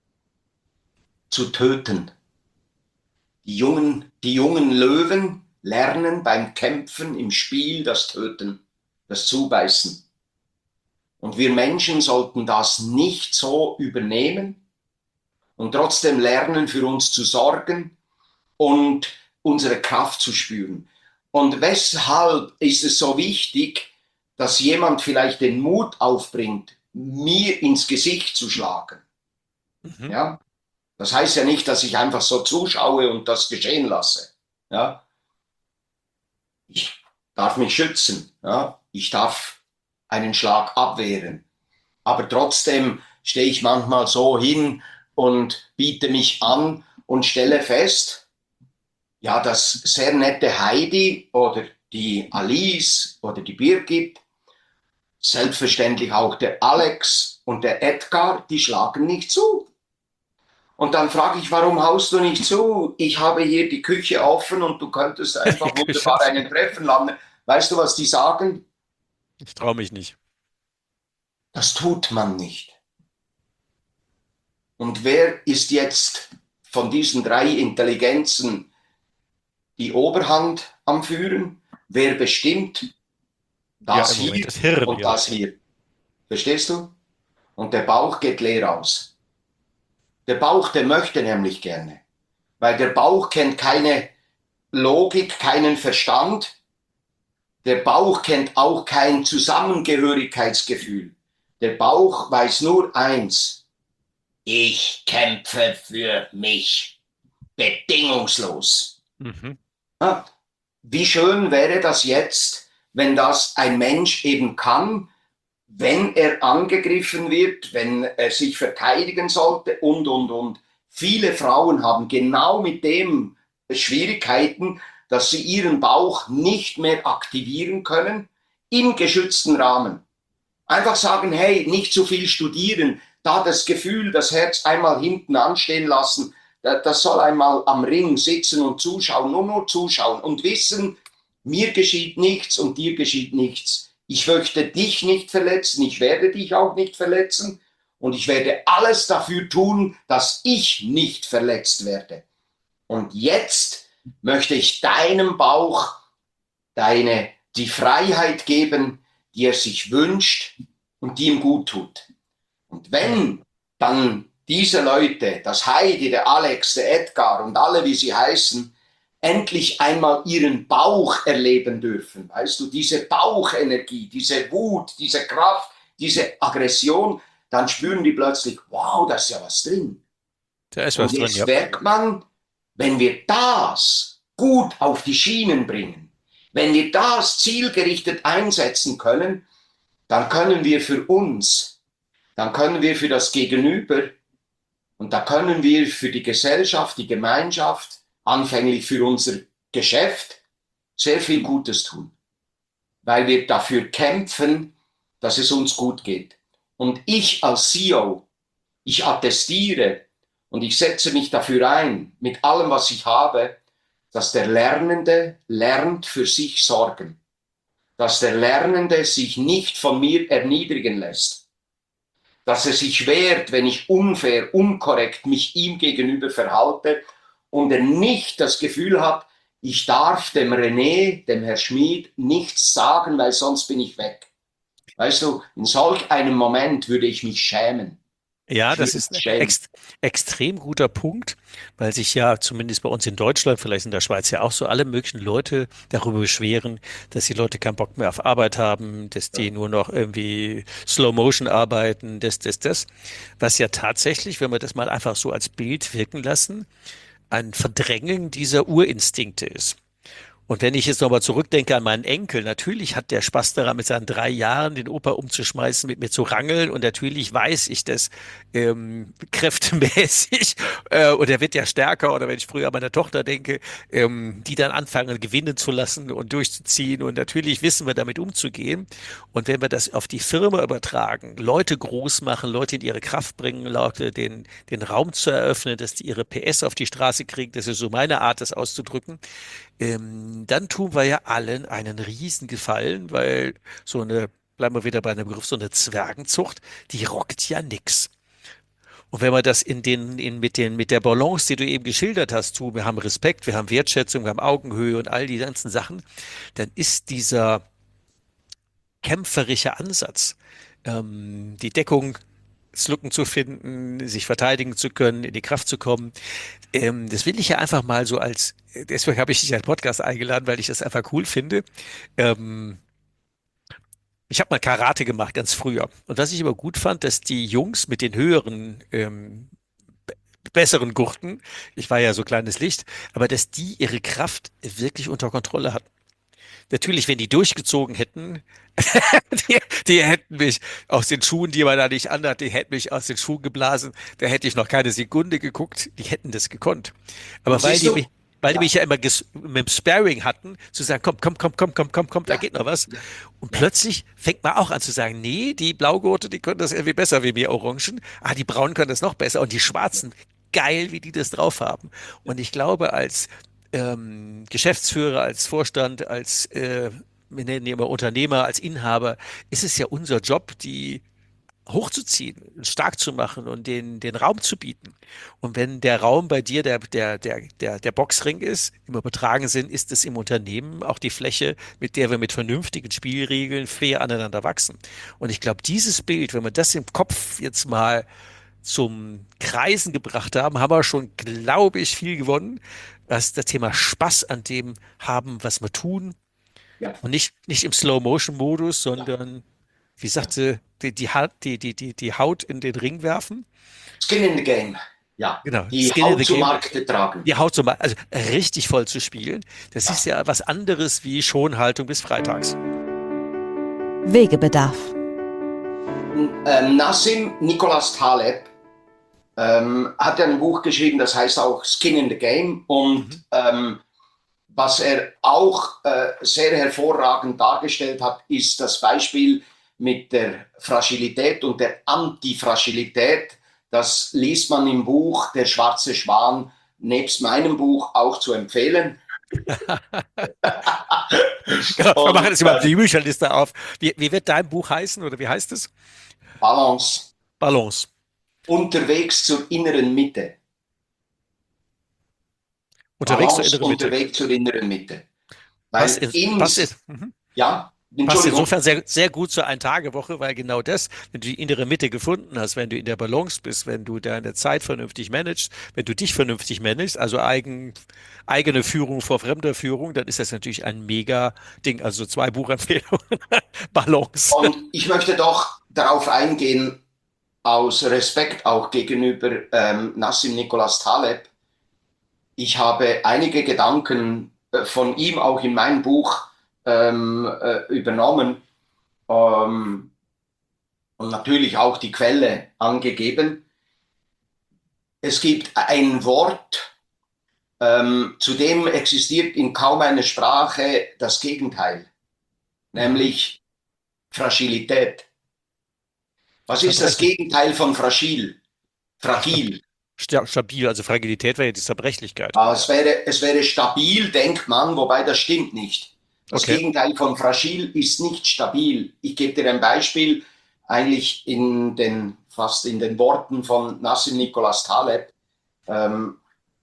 Zu töten. Die jungen, die jungen Löwen lernen beim Kämpfen im Spiel das Töten, das Zubeißen. Und wir Menschen sollten das nicht so übernehmen und trotzdem lernen, für uns zu sorgen und unsere Kraft zu spüren. Und weshalb ist es so wichtig, dass jemand vielleicht den Mut aufbringt, mir ins Gesicht zu schlagen? Mhm. Ja? Das heißt ja nicht, dass ich einfach so zuschaue und das geschehen lasse. Ja? Ich darf mich schützen. Ja? Ich darf einen Schlag abwehren. Aber trotzdem stehe ich manchmal so hin und biete mich an und stelle fest, ja, das sehr nette Heidi oder die Alice oder die Birgit, selbstverständlich auch der Alex und der Edgar, die schlagen nicht zu. Und dann frage ich, warum haust du nicht zu? Ich habe hier die Küche offen und du könntest einfach wunderbar einen treffen lassen. Weißt du, was die sagen? Ich traue mich nicht. Das tut man nicht. Und wer ist jetzt von diesen drei Intelligenzen die Oberhand am Führen? Wer bestimmt das Ja, im Moment hier das Hirn, und ja. das hier? Verstehst du? Und der Bauch geht leer aus. Der Bauch, der möchte nämlich gerne, weil der Bauch kennt keine Logik, keinen Verstand. Der Bauch kennt auch kein Zusammengehörigkeitsgefühl. Der Bauch weiß nur eins: Ich kämpfe für mich, bedingungslos. Mhm. Ja, wie schön wäre das jetzt, wenn das ein Mensch eben kann, wenn er angegriffen wird, wenn er sich verteidigen sollte und, und, und. Viele Frauen haben genau mit dem Schwierigkeiten, dass sie ihren Bauch nicht mehr aktivieren können im geschützten Rahmen. Einfach sagen, hey, nicht zu viel studieren, da das Gefühl, das Herz einmal hinten anstehen lassen, das soll einmal am Ring sitzen und zuschauen, nur nur zuschauen und wissen, mir geschieht nichts und dir geschieht nichts. Ich möchte dich nicht verletzen, ich werde dich auch nicht verletzen und ich werde alles dafür tun, dass ich nicht verletzt werde. Und jetzt möchte ich deinem Bauch deine, die Freiheit geben, die er sich wünscht und die ihm gut tut. Und wenn dann diese Leute, das Heidi, der Alex, der Edgar und alle, wie sie heißen, endlich einmal ihren Bauch erleben dürfen, weißt du, diese Bauchenergie, diese Wut, diese Kraft, diese Aggression, dann spüren die plötzlich, wow, da ist ja was drin. Da ist was und jetzt drin, ja. merkt man, wenn wir das gut auf die Schienen bringen, wenn wir das zielgerichtet einsetzen können, dann können wir für uns, dann können wir für das Gegenüber und da können wir für die Gesellschaft, die Gemeinschaft, anfänglich für unser Geschäft sehr viel Gutes tun, weil wir dafür kämpfen, dass es uns gut geht. Und ich als C E O, ich attestiere und ich setze mich dafür ein, mit allem, was ich habe, dass der Lernende lernt für sich sorgen, dass der Lernende sich nicht von mir erniedrigen lässt, dass er sich wehrt, wenn ich unfair, unkorrekt mich ihm gegenüber verhalte und er nicht das Gefühl hat, ich darf dem René, dem Herr Schmid, nichts sagen, weil sonst bin ich weg. Weißt du, in solch einem Moment würde ich mich schämen. Ja, Ich das würde ist ein mich schämen. ext extrem guter Punkt, weil sich ja zumindest bei uns in Deutschland, vielleicht in der Schweiz ja auch so alle möglichen Leute darüber beschweren, dass die Leute keinen Bock mehr auf Arbeit haben, dass die nur noch irgendwie Slow Motion arbeiten, das, das, das. Was ja tatsächlich, wenn wir das mal einfach so als Bild wirken lassen, ein Verdrängen dieser Urinstinkte ist. Und wenn ich jetzt nochmal zurückdenke an meinen Enkel, natürlich hat der Spaß daran, mit seinen drei Jahren den Opa umzuschmeißen, mit mir zu rangeln. Und natürlich weiß ich das ähm, kräftemäßig. Äh, und er wird ja stärker. Oder wenn ich früher an meine Tochter denke, ähm, die dann anfangen, gewinnen zu lassen und durchzuziehen. Und natürlich wissen wir, damit umzugehen. Und wenn wir das auf die Firma übertragen, Leute groß machen, Leute in ihre Kraft bringen, Leute den, den Raum zu eröffnen, dass die ihre P S auf die Straße kriegen, das ist so meine Art, das auszudrücken, ähm, dann tun wir ja allen einen riesen Gefallen, weil so eine, bleiben wir wieder bei einem Begriff, so eine Zwergenzucht, die rockt ja nix. Und wenn man das in den, in, mit den, mit der Balance, die du eben geschildert hast, tu, wir haben Respekt, wir haben Wertschätzung, wir haben Augenhöhe und all die ganzen Sachen, dann ist dieser kämpferische Ansatz, ähm, die Deckung, Lücken zu finden, sich verteidigen zu können, in die Kraft zu kommen. Ähm, das will ich ja einfach mal so als, deswegen habe ich dich als Podcast eingeladen, weil ich das einfach cool finde. Ähm, ich habe mal Karate gemacht, ganz früher. Und was ich immer gut fand, dass die Jungs mit den höheren, ähm, be- besseren Gurten, ich war ja so kleines Licht, aber dass die ihre Kraft wirklich unter Kontrolle hatten. Natürlich, wenn die durchgezogen hätten, die, die hätten mich aus den Schuhen, die man da nicht anhat, die hätten mich aus den Schuhen geblasen. Da hätte ich noch keine Sekunde geguckt. Die hätten das gekonnt. Und Aber weil siehst die du, mich, weil die ja, mich ja immer ges mit dem Sparring hatten, zu sagen, komm, komm, komm, komm, komm, komm, komm, da ja, geht noch was. ja, Und ja. plötzlich fängt man auch an zu sagen, nee, die Blaugurte, die können das irgendwie besser wie wir Orangen. Ah, die Braunen können das noch besser. Und die Schwarzen, geil, wie die das drauf haben. Und ich glaube, als ähm, Geschäftsführer, als Vorstand, als äh, wir nennen die immer Unternehmer, als Inhaber, ist es ja unser Job, die hochzuziehen, stark zu machen und den, den Raum zu bieten. Und wenn der Raum bei dir der, der, der, der, der Boxring ist, im übertragenen Sinn, ist es im Unternehmen auch die Fläche, mit der wir mit vernünftigen Spielregeln fair aneinander wachsen. Und ich glaube, dieses Bild, wenn wir das im Kopf jetzt mal zum Kreisen gebracht haben, haben wir schon, glaube ich, viel gewonnen, was das Thema Spaß an dem haben, was wir tun, Ja, und nicht, nicht im Slow-Motion-Modus, ja, sondern, wie ja. sagte, die, die, Haut- die, die, die, die Haut in den Ring werfen. Skin in the game. Ja, Genau, die Skin in Haut the zu Game. Markte tragen. Die Haut zum Beispiel, also richtig voll zu spielen. Das ist ja was anderes wie Schonhaltung bis freitags. Wegebedarf. Ähm, Nassim Nicholas Taleb ähm, hat ja ein Buch geschrieben, das heißt auch Skin in the Game. Und Mhm. ähm, was er auch äh, sehr hervorragend dargestellt hat, ist das Beispiel mit der Fragilität und der Antifragilität. Das liest man im Buch Der schwarze Schwan, nebst meinem Buch auch zu empfehlen. Genau, wir Und, machen jetzt mal äh, die Bücherliste auf. Wie, wie wird dein Buch heißen oder wie heißt es? Balance, Balance. unterwegs zur inneren Mitte. Unterwegs zur Balance, inneren Mitte. unterwegs zur inneren Mitte. Passt, Weil in, passt, in, ins, mhm. ja, passt Entschuldigung, insofern sehr, sehr gut zur Ein-Tage-Woche, weil genau das, wenn du die innere Mitte gefunden hast, wenn du in der Balance bist, wenn du deine Zeit vernünftig managst, wenn du dich vernünftig managst, also eigen, eigene Führung vor fremder Führung, dann ist das natürlich ein mega Ding. Also zwei Buchempfehlungen. Balance. und ich möchte doch darauf eingehen, aus Respekt auch gegenüber ähm, Nassim Nicholas Taleb. Ich habe einige Gedanken äh, von ihm auch in mein Buch ähm, äh, übernommen ähm, und natürlich auch die Quelle angegeben. Es gibt ein Wort, ähm, zu dem existiert in kaum einer Sprache das Gegenteil, nämlich Fragilität. Was ist das Zerbrechlich. Gegenteil von fragil? Fragil. Sta- Stabil, also Fragilität wäre ja die Zerbrechlichkeit. Ah, es wäre, es wäre stabil, denkt man, wobei das stimmt nicht. Das Okay. Gegenteil von fragil ist nicht stabil. Ich gebe dir ein Beispiel, eigentlich in den, fast in den Worten von Nassim Nicholas Taleb. Ähm,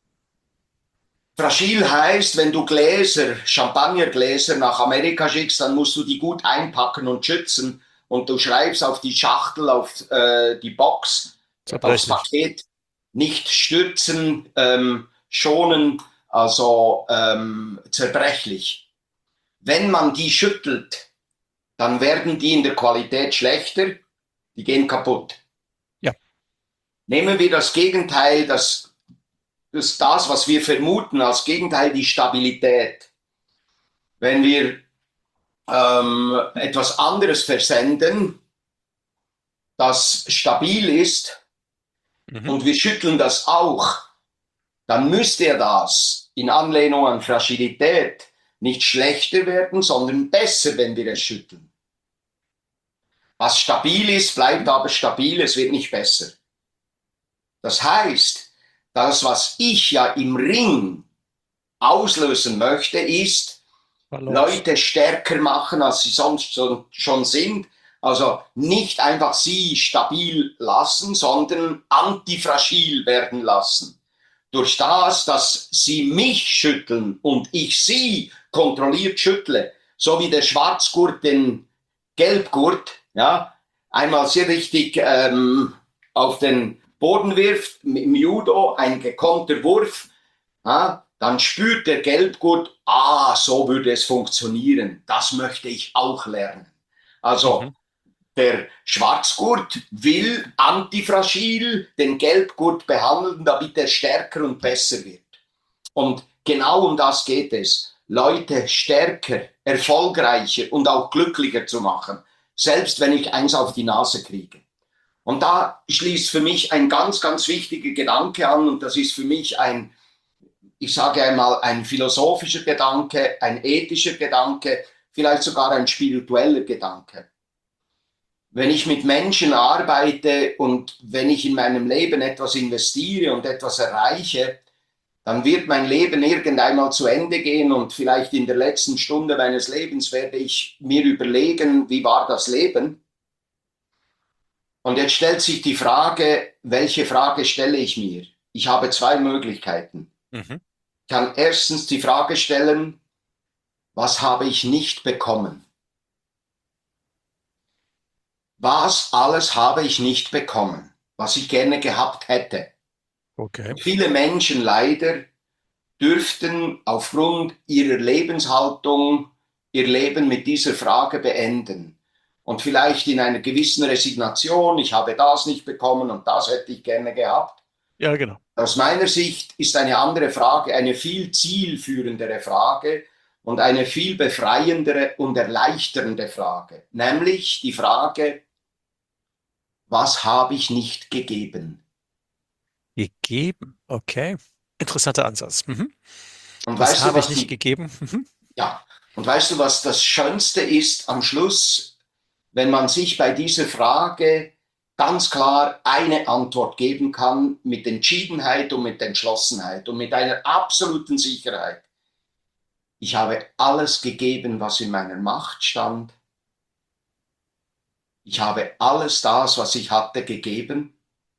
fragil heißt, wenn du Gläser, Champagnergläser nach Amerika schickst, dann musst du die gut einpacken und schützen. Und du schreibst auf die Schachtel, auf äh, die Box, aufs Zerbrechlich. Paket, nicht stürzen, ähm, schonen, also ähm, zerbrechlich. Wenn man die schüttelt, dann werden die in der Qualität schlechter, die gehen kaputt. Ja. Nehmen wir das Gegenteil, das, das, das, was wir vermuten, als Gegenteil die Stabilität. Wenn wir ähm, etwas anderes versenden, das stabil ist, Mhm. und wir schütteln das auch, dann müsste das in Anlehnung an Fragilität nicht schlechter werden, sondern besser, wenn wir es schütteln. Was stabil ist, bleibt aber stabil, es wird nicht besser. Das heißt, das, was ich ja im Ring auslösen möchte, ist, Balance. Leute stärker machen, als sie sonst schon sind. Also nicht einfach sie stabil lassen, sondern antifragil werden lassen. Durch das, dass sie mich schütteln und ich sie kontrolliert schüttle, so wie der Schwarzgurt den Gelbgurt, ja, einmal sehr richtig ähm, auf den Boden wirft, im Judo ein gekonnter Wurf, ja, dann spürt der Gelbgurt, ah, so würde es funktionieren. Das möchte ich auch lernen. Also Mhm. der Schwarzgurt will antifragil den Gelbgurt behandeln, damit er stärker und besser wird. Und genau um das geht es, Leute stärker, erfolgreicher und auch glücklicher zu machen, selbst wenn ich eins auf die Nase kriege. Und da schließt für mich ein ganz, ganz wichtiger Gedanke an, und das ist für mich ein, ich sage einmal, ein philosophischer Gedanke, ein ethischer Gedanke, vielleicht sogar ein spiritueller Gedanke. Wenn ich mit Menschen arbeite und wenn ich in meinem Leben etwas investiere und etwas erreiche, dann wird mein Leben irgendeinmal zu Ende gehen und vielleicht in der letzten Stunde meines Lebens werde ich mir überlegen, wie war das Leben? Und jetzt stellt sich die Frage, welche Frage stelle ich mir? Ich habe zwei Möglichkeiten. Mhm. Ich kann erstens die Frage stellen, was habe ich nicht bekommen? Was alles habe ich nicht bekommen, was ich gerne gehabt hätte? Okay. Viele Menschen leider dürften aufgrund ihrer Lebenshaltung ihr Leben mit dieser Frage beenden. Und vielleicht in einer gewissen Resignation, ich habe das nicht bekommen und das hätte ich gerne gehabt. Ja, genau. Aus meiner Sicht ist eine andere Frage, eine viel zielführendere Frage und eine viel befreiendere und erleichternde Frage. Nämlich die Frage, was habe ich nicht gegeben? Gegeben. Okay. Interessanter Ansatz. Mhm. Und Was weißt du, habe ich was nicht die, gegeben? Mhm. ja, und weißt du, was das Schönste ist am Schluss? wenn man sich bei dieser Frage ganz klar eine Antwort geben kann mit Entschiedenheit und mit Entschlossenheit und mit einer absoluten Sicherheit. Ich habe alles gegeben, was in meiner Macht stand. Ich habe alles das, was ich hatte, gegeben,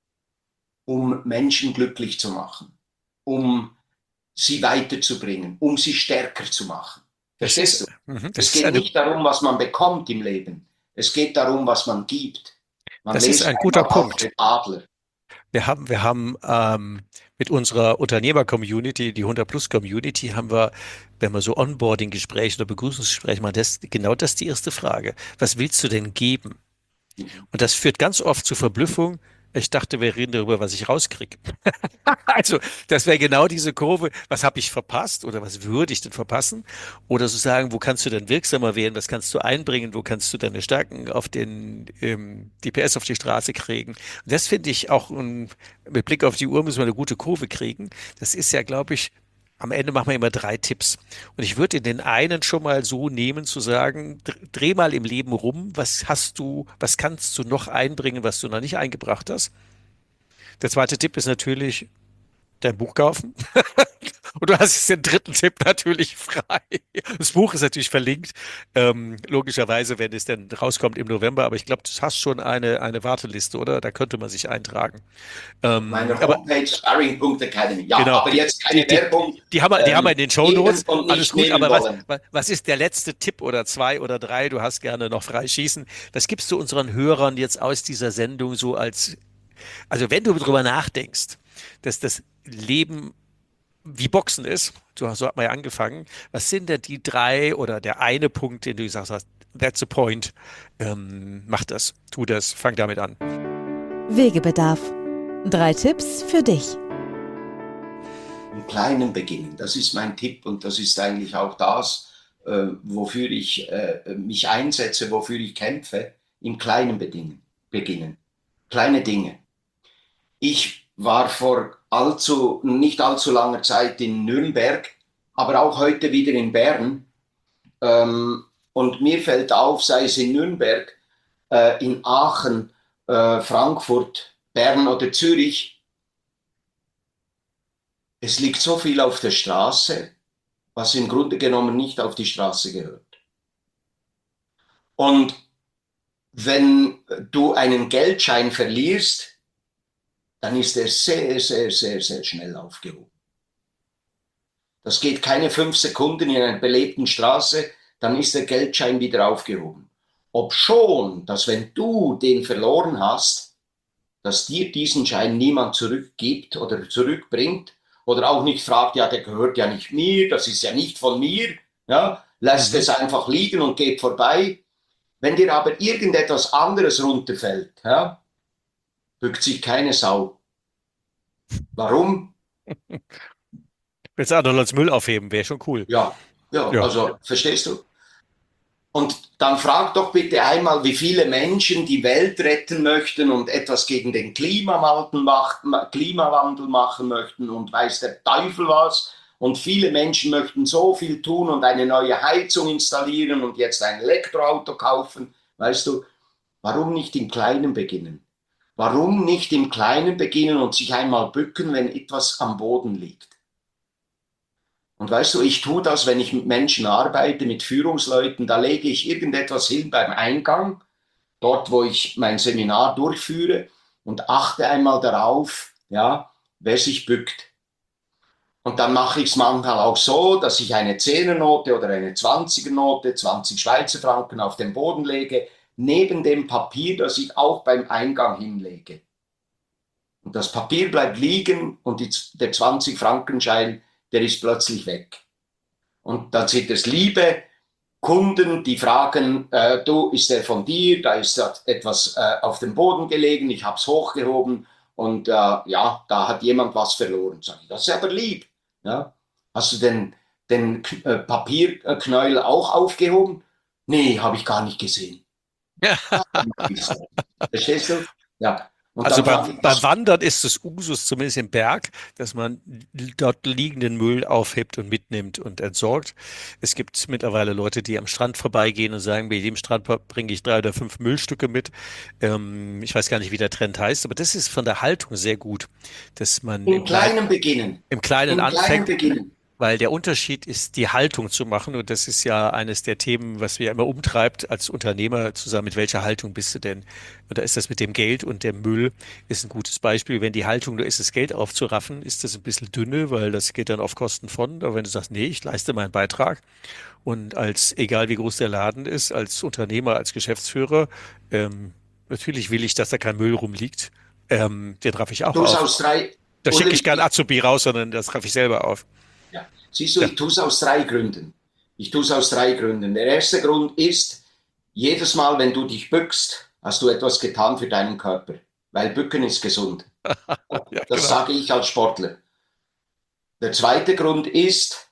um Menschen glücklich zu machen, um sie weiterzubringen, um sie stärker zu machen. Das Verstehst du? ist, mhm, das Es ist geht eine, nicht darum, was man bekommt im Leben. Es geht darum, was man gibt. Man das ist lese ein guter einmal auch Punkt. den Adler. Wir haben, wir haben ähm, mit unserer Unternehmer-Community, die hundert Plus Community, haben wir, wenn wir so Onboarding-Gespräche oder Begrüßungsgespräche machen, das, genau das ist die erste Frage. Was willst du denn geben? Mhm. Und das führt ganz oft zu Verblüffung. Ich dachte, wir reden darüber, was ich rauskriege. Also, das wäre genau diese Kurve. Was habe ich verpasst oder was würde ich denn verpassen? Oder so sagen, wo kannst du denn wirksamer werden? Was kannst du einbringen? Wo kannst du deine Stärken auf den, ähm, die P S auf die Straße kriegen? Und das finde ich auch, um, mit Blick auf die Uhr müssen wir eine gute Kurve kriegen. Das ist ja, glaube ich, am Ende machen wir immer drei Tipps. Und ich würde den einen schon mal so nehmen, zu sagen, dr- dreh mal im Leben rum. Was hast du, was kannst du noch einbringen, was du noch nicht eingebracht hast? Der zweite Tipp ist natürlich, dein Buch kaufen. Und du hast jetzt den dritten Tipp natürlich frei. Das Buch ist natürlich verlinkt, ähm, logischerweise, wenn es denn rauskommt im November. Aber ich glaube, du hast schon eine, eine Warteliste, oder? Da könnte man sich eintragen. Auf Ähm, meiner aber Homepage sparring Punkt Academy. Ja, genau, aber die, jetzt die, keine die, Werbung. die haben wir, die haben wir Ähm, in den Shownotes. geben und Alles nicht gut. nehmen Aber was, wollen. wa- was ist der letzte Tipp oder zwei oder drei? Du hast gerne noch freischießen. Was gibst du unseren Hörern jetzt aus dieser Sendung so als, also wenn du darüber nachdenkst, dass das Leben wie Boxen ist, so, so hat man ja angefangen, was sind denn die drei oder der eine Punkt, den du gesagt hast, that's the point, ähm, mach das, tu das, fang damit an. Wegebedarf. Drei Tipps für dich. Im Kleinen beginnen. Das ist mein Tipp und das ist eigentlich auch das, äh, wofür ich äh, mich einsetze, wofür ich kämpfe. Im Kleinen beginnen. beginnen. Kleine Dinge. Ich war vor allzu, nicht allzu langer Zeit in Nürnberg, aber auch heute wieder in Bern. Ähm, und mir fällt auf, sei es in Nürnberg, äh, in Aachen, äh, Frankfurt, Bern oder Zürich, es liegt so viel auf der Straße, was im Grunde genommen nicht auf die Straße gehört. Und wenn du einen Geldschein verlierst, dann ist er sehr, sehr, sehr, sehr schnell aufgehoben. Das geht keine fünf Sekunden in einer belebten Straße, dann ist der Geldschein wieder aufgehoben. Obschon, dass wenn du den verloren hast, dass dir diesen Schein niemand zurückgibt oder zurückbringt oder auch nicht fragt, ja, der gehört ja nicht mir, das ist ja nicht von mir, ja, lässt Mhm. es einfach liegen und geht vorbei. Wenn dir aber irgendetwas anderes runterfällt, ja, bückt sich keine Sau. Warum? Willst du auch noch als Müll aufheben, wäre schon cool. Ja, ja, Ja. also verstehst du? Und dann frag doch bitte einmal, wie viele Menschen die Welt retten möchten und etwas gegen den Klimawandel, macht, Klimawandel machen möchten und weiß der Teufel was. Und viele Menschen möchten so viel tun und eine neue Heizung installieren und jetzt ein Elektroauto kaufen. Weißt du, warum nicht im Kleinen beginnen? Warum nicht im Kleinen beginnen und sich einmal bücken, wenn etwas am Boden liegt? Und weißt du, ich tue das, wenn ich mit Menschen arbeite, mit Führungsleuten, da lege ich irgendetwas hin beim Eingang, dort, wo ich mein Seminar durchführe und achte einmal darauf, ja, wer sich bückt. Und dann mache ich es manchmal auch so, dass ich eine Zehnernote oder eine Zwanzigernote, zwanzig Schweizer Franken auf den Boden lege, neben dem Papier, das ich auch beim Eingang hinlege. Und das Papier bleibt liegen und die, der zwanzig-Frankenschein, der ist plötzlich weg. Und dann sind es liebe Kunden, die fragen, äh, du, ist der von dir? Da ist etwas äh, auf dem Boden gelegen, ich habe es hochgehoben und äh, ja, da hat jemand was verloren. Sag ich, das ist aber lieb. Ja? Hast du den, den äh, Papierknäuel auch aufgehoben? Nee, habe ich gar nicht gesehen. Verstehst du? Ja. Und Also dann beim, frage ich, beim was, Wandern ist es Usus, zumindest im Berg, dass man dort liegenden Müll aufhebt und mitnimmt und entsorgt. Es gibt mittlerweile Leute, die am Strand vorbeigehen und sagen, bei jedem Strand bringe ich drei oder fünf Müllstücke mit. Ähm, ich weiß gar nicht, wie der Trend heißt, aber das ist von der Haltung sehr gut, dass man im im Kleinen, Kleinen beginnen. im Kleinen Im Kleinen anfängt. beginnen. Weil der Unterschied ist, die Haltung zu machen. Und das ist ja eines der Themen, was wir immer umtreibt als Unternehmer zusammen. Mit welcher Haltung bist du denn? Und da ist das mit dem Geld und dem Müll ist ein gutes Beispiel. Wenn die Haltung nur ist, das Geld aufzuraffen, ist das ein bisschen dünne, weil das geht dann auf Kosten von. Aber wenn du sagst, nee, ich leiste meinen Beitrag und als, egal wie groß der Laden ist, als Unternehmer, als Geschäftsführer, ähm, natürlich will ich, dass da kein Müll rumliegt. Ähm, den raff ich Ich auch tue es auf. aus drei, Da schicke ich Ulrich, kein ich, Azubi raus, sondern das raff ich selber auf. ja. Siehst du, Ja. ich tue es aus drei Gründen. Ich tue es aus drei Gründen. Der erste Grund ist, jedes Mal, wenn du dich bückst, hast du etwas getan für deinen Körper, weil Bücken ist gesund. Ja, Das genau. sage ich als Sportler. Der zweite Grund ist,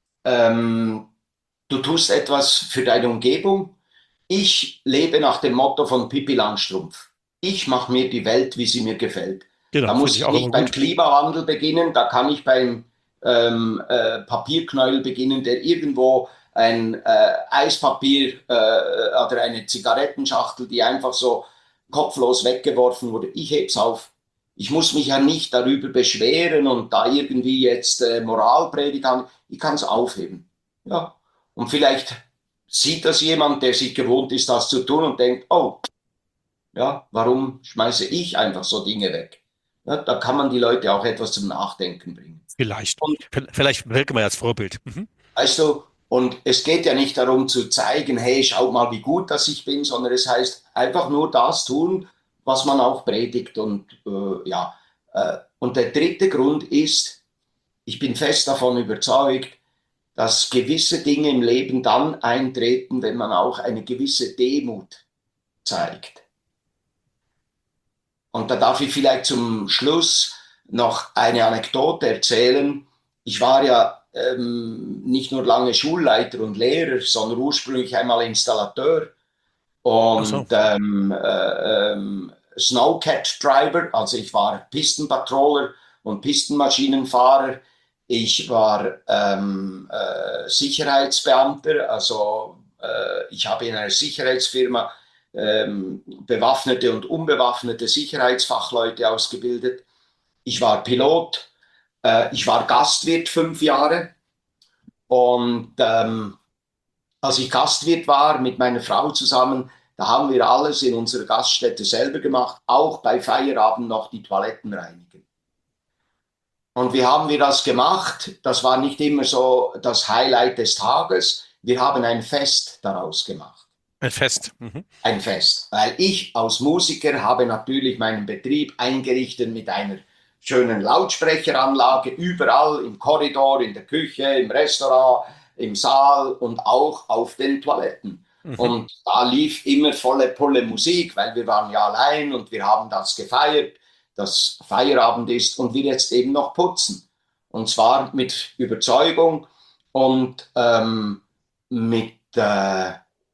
ähm, du tust etwas für deine Umgebung. Ich lebe nach dem Motto von Pippi Langstrumpf. Ich mache mir die Welt, wie sie mir gefällt. Da Genau, muss finde ich ich auch immer nicht beim gut. Klimawandel beginnen, da kann ich beim ähm, äh, Papierknäuel beginnen, der irgendwo ein äh, Eispapier äh, oder eine Zigarettenschachtel, die einfach so kopflos weggeworfen wurde. Ich heb's auf. Ich muss mich ja nicht darüber beschweren und da irgendwie jetzt äh, Moral predigen. Ich kann es aufheben. Ja. Und vielleicht sieht das jemand, der sich gewohnt ist, das zu tun und denkt, oh, ja, warum schmeiße ich einfach so Dinge weg? Ja, da kann man die Leute auch etwas zum Nachdenken bringen. Vielleicht. Und V- Vielleicht wirken wir als Vorbild. Mhm. weißt du, und es geht ja nicht darum zu zeigen, hey, schau mal, wie gut das ich bin, sondern es heißt einfach nur das tun, was man auch predigt. Und äh, ja, äh, und der dritte Grund ist, ich bin fest davon überzeugt, dass gewisse Dinge im Leben dann eintreten, wenn man auch eine gewisse Demut zeigt. Und da darf ich vielleicht zum Schluss noch eine Anekdote erzählen. Ich war ja ähm, nicht nur lange Schulleiter und Lehrer, sondern ursprünglich einmal Installateur Ach so. und ähm, äh, ähm, Snowcat Driver, also ich war Pistenpatroller und Pistenmaschinenfahrer. Ich war ähm, äh, Sicherheitsbeamter, also äh, ich habe in einer Sicherheitsfirma ähm, bewaffnete und unbewaffnete Sicherheitsfachleute ausgebildet. Ich war Pilot, äh, ich war Gastwirt fünf Jahre und ähm, als ich Gastwirt war mit meiner Frau zusammen, da haben wir alles in unserer Gaststätte selber gemacht, auch bei Feierabend noch die Toiletten reinigen. Und wie haben wir das gemacht? Das war nicht immer so das Highlight des Tages. Wir haben ein Fest daraus gemacht. Ein Fest. Mhm. Ein Fest. Weil ich als Musiker habe natürlich meinen Betrieb eingerichtet mit einer schönen Lautsprecheranlage, überall im Korridor, in der Küche, im Restaurant, im Saal und auch auf den Toiletten. Mhm. Und da lief immer volle Pulle Musik, weil wir waren ja allein und wir haben das gefeiert, dass Feierabend ist und wir jetzt eben noch putzen. Und zwar mit Überzeugung und ähm, mit, äh,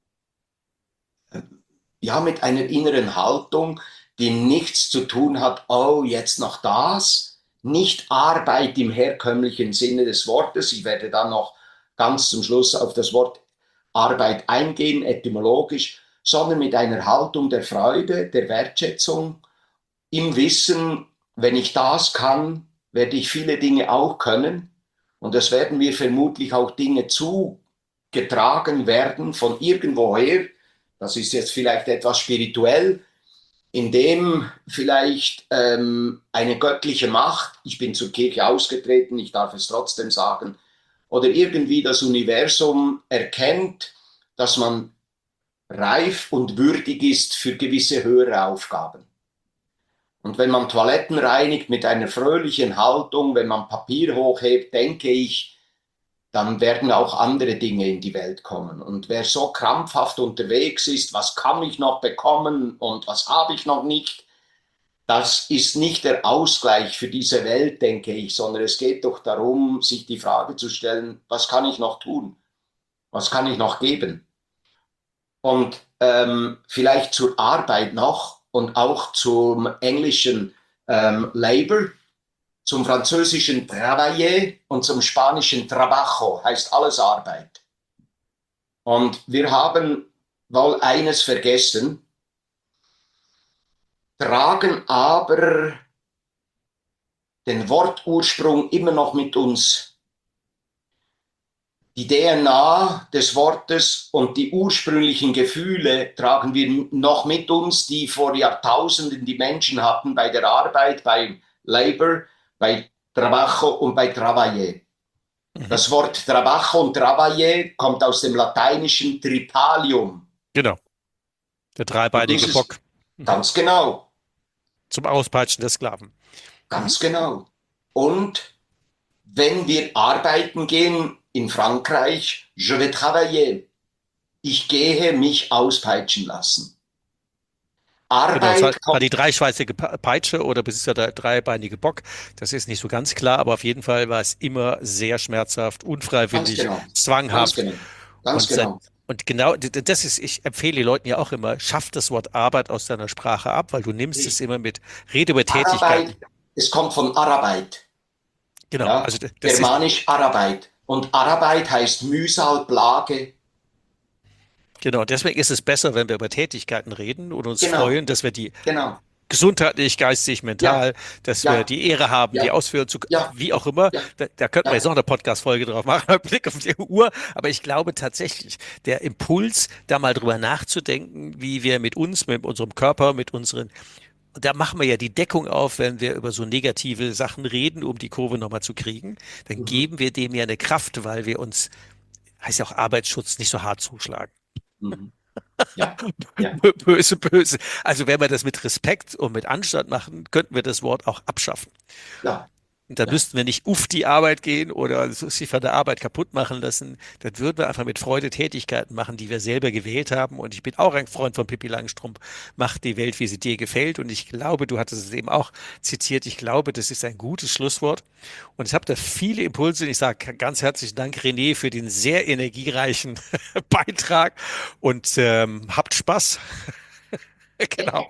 ja, mit einer inneren Haltung, die nichts zu tun hat, oh, jetzt noch das, nicht Arbeit im herkömmlichen Sinne des Wortes. Ich werde dann noch ganz zum Schluss auf das Wort Arbeit eingehen, etymologisch, sondern mit einer Haltung der Freude, der Wertschätzung, im Wissen, wenn ich das kann, werde ich viele Dinge auch können. Und es werden mir vermutlich auch Dinge zugetragen werden von irgendwoher. Das ist jetzt vielleicht etwas spirituell, indem vielleicht ähm, eine göttliche Macht, ich bin zur Kirche ausgetreten, ich darf es trotzdem sagen, oder irgendwie das Universum erkennt, dass man reif und würdig ist für gewisse höhere Aufgaben. Und wenn man Toiletten reinigt mit einer fröhlichen Haltung, wenn man Papier hochhebt, denke ich, dann werden auch andere Dinge in die Welt kommen. Und wer so krampfhaft unterwegs ist, was kann ich noch bekommen und was habe ich noch nicht, das ist nicht der Ausgleich für diese Welt, denke ich, sondern es geht doch darum, sich die Frage zu stellen, was kann ich noch tun? Was kann ich noch geben? Und ähm, vielleicht zur Arbeit noch. und auch zum englischen ähm, Labor, zum französischen Travailler und zum spanischen Trabajo, heißt alles Arbeit. Und wir haben wohl eines vergessen, tragen aber den Wortursprung immer noch mit uns. Die D N A des Wortes und die ursprünglichen Gefühle tragen wir noch mit uns, die vor Jahrtausenden die Menschen hatten bei der Arbeit, bei Labor, bei Trabajo und bei Travailler. Mhm. Das Wort Trabajo und Travailler kommt aus dem lateinischen Tripalium. Genau, der dreibeinige Bock. Ganz genau. Zum Auspeitschen der Sklaven. Ganz genau. Und wenn wir arbeiten gehen in Frankreich, je vais travailler. Ich gehe mich auspeitschen lassen. Arbeit genau, das war die dreischweißige Peitsche oder es ist ja der dreibeinige Bock. Das ist nicht so ganz klar, aber auf jeden Fall war es immer sehr schmerzhaft, unfreiwillig, genau. zwanghaft. Ganz genau. Ganz und, genau. Und genau, das ist, ich empfehle den Leuten ja auch immer, schaff das Wort Arbeit aus deiner Sprache ab, weil du nimmst ich, es immer mit. Rede über Tätigkeit. Es kommt von Arbeit. Genau. Ja, also das Germanisch ist, Arbeit. Und Arbeit heißt Mühsal, Plage. Genau, deswegen ist es besser, wenn wir über Tätigkeiten reden und uns genau. freuen, dass wir die genau. gesundheitlich, geistig, mental, ja. dass ja. wir die Ehre haben, ja. die ausführen zu können, ja. wie auch immer. Ja. Da, da könnten wir jetzt noch eine Podcast-Folge drauf machen, mit Blick auf die Uhr. Aber ich glaube tatsächlich, der Impuls, da mal drüber nachzudenken, wie wir mit uns, mit unserem Körper, mit unseren da machen wir ja die Deckung auf, wenn wir über so negative Sachen reden, um die Kurve nochmal zu kriegen. Dann mhm. geben wir dem ja eine Kraft, weil wir uns, heißt ja auch Arbeitsschutz, nicht so hart zuschlagen. Mhm. Ja. Ja. Böse, böse. Also wenn wir das mit Respekt und mit Anstand machen, könnten wir das Wort auch abschaffen. Ja. Und dann ja. müssten wir nicht auf die Arbeit gehen oder sich von der Arbeit kaputt machen lassen. Dann würden wir einfach mit Freude Tätigkeiten machen, die wir selber gewählt haben. Und ich bin auch ein Freund von Pippi Langstrumpf. Mach die Welt, wie sie dir gefällt. Und ich glaube, du hattest es eben auch zitiert. Ich glaube, das ist ein gutes Schlusswort. Und ich habe da viele Impulse. Ich sage ganz herzlichen Dank, René, für den sehr energiereichen Beitrag. Und ähm, habt Spaß. Genau.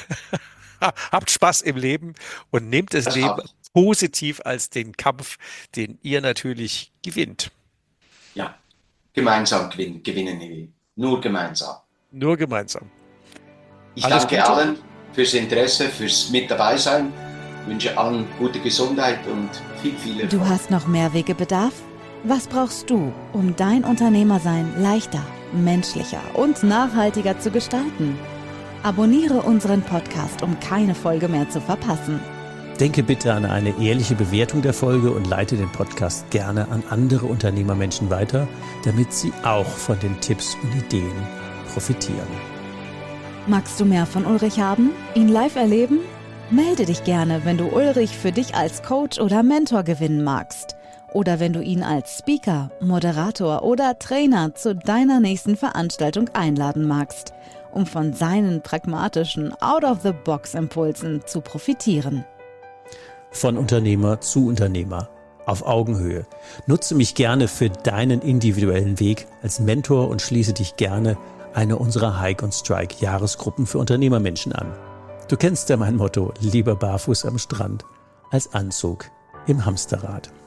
Habt Spaß im Leben und nehmt das, das Leben positiv als den Kampf, den ihr natürlich gewinnt. Ja, gemeinsam gewinnen, gewinnen wir. Nur gemeinsam. Nur gemeinsam. Ich Alles danke Gute. allen fürs Interesse, fürs Mit dabei sein. Ich wünsche allen gute Gesundheit und viel, viel Erfolg. Du hast noch mehr Wegebedarf? Was brauchst du, um dein Unternehmersein leichter, menschlicher und nachhaltiger zu gestalten? Abonniere unseren Podcast, um keine Folge mehr zu verpassen. Denke bitte an eine ehrliche Bewertung der Folge und leite den Podcast gerne an andere Unternehmermenschen weiter, damit sie auch von den Tipps und Ideen profitieren. Magst du mehr von Ulrich haben? Ihn live erleben? Melde dich gerne, wenn du Ulrich für dich als Coach oder Mentor gewinnen magst. Oder wenn du ihn als Speaker, Moderator oder Trainer zu deiner nächsten Veranstaltung einladen magst, um von seinen pragmatischen Out-of-the-Box-Impulsen zu profitieren. Von Unternehmer zu Unternehmer, auf Augenhöhe. Nutze mich gerne für deinen individuellen Weg als Mentor und schließe dich gerne einer unserer Hike und Strike Jahresgruppen für Unternehmermenschen an. Du kennst ja mein Motto, lieber barfuß am Strand als Anzug im Hamsterrad.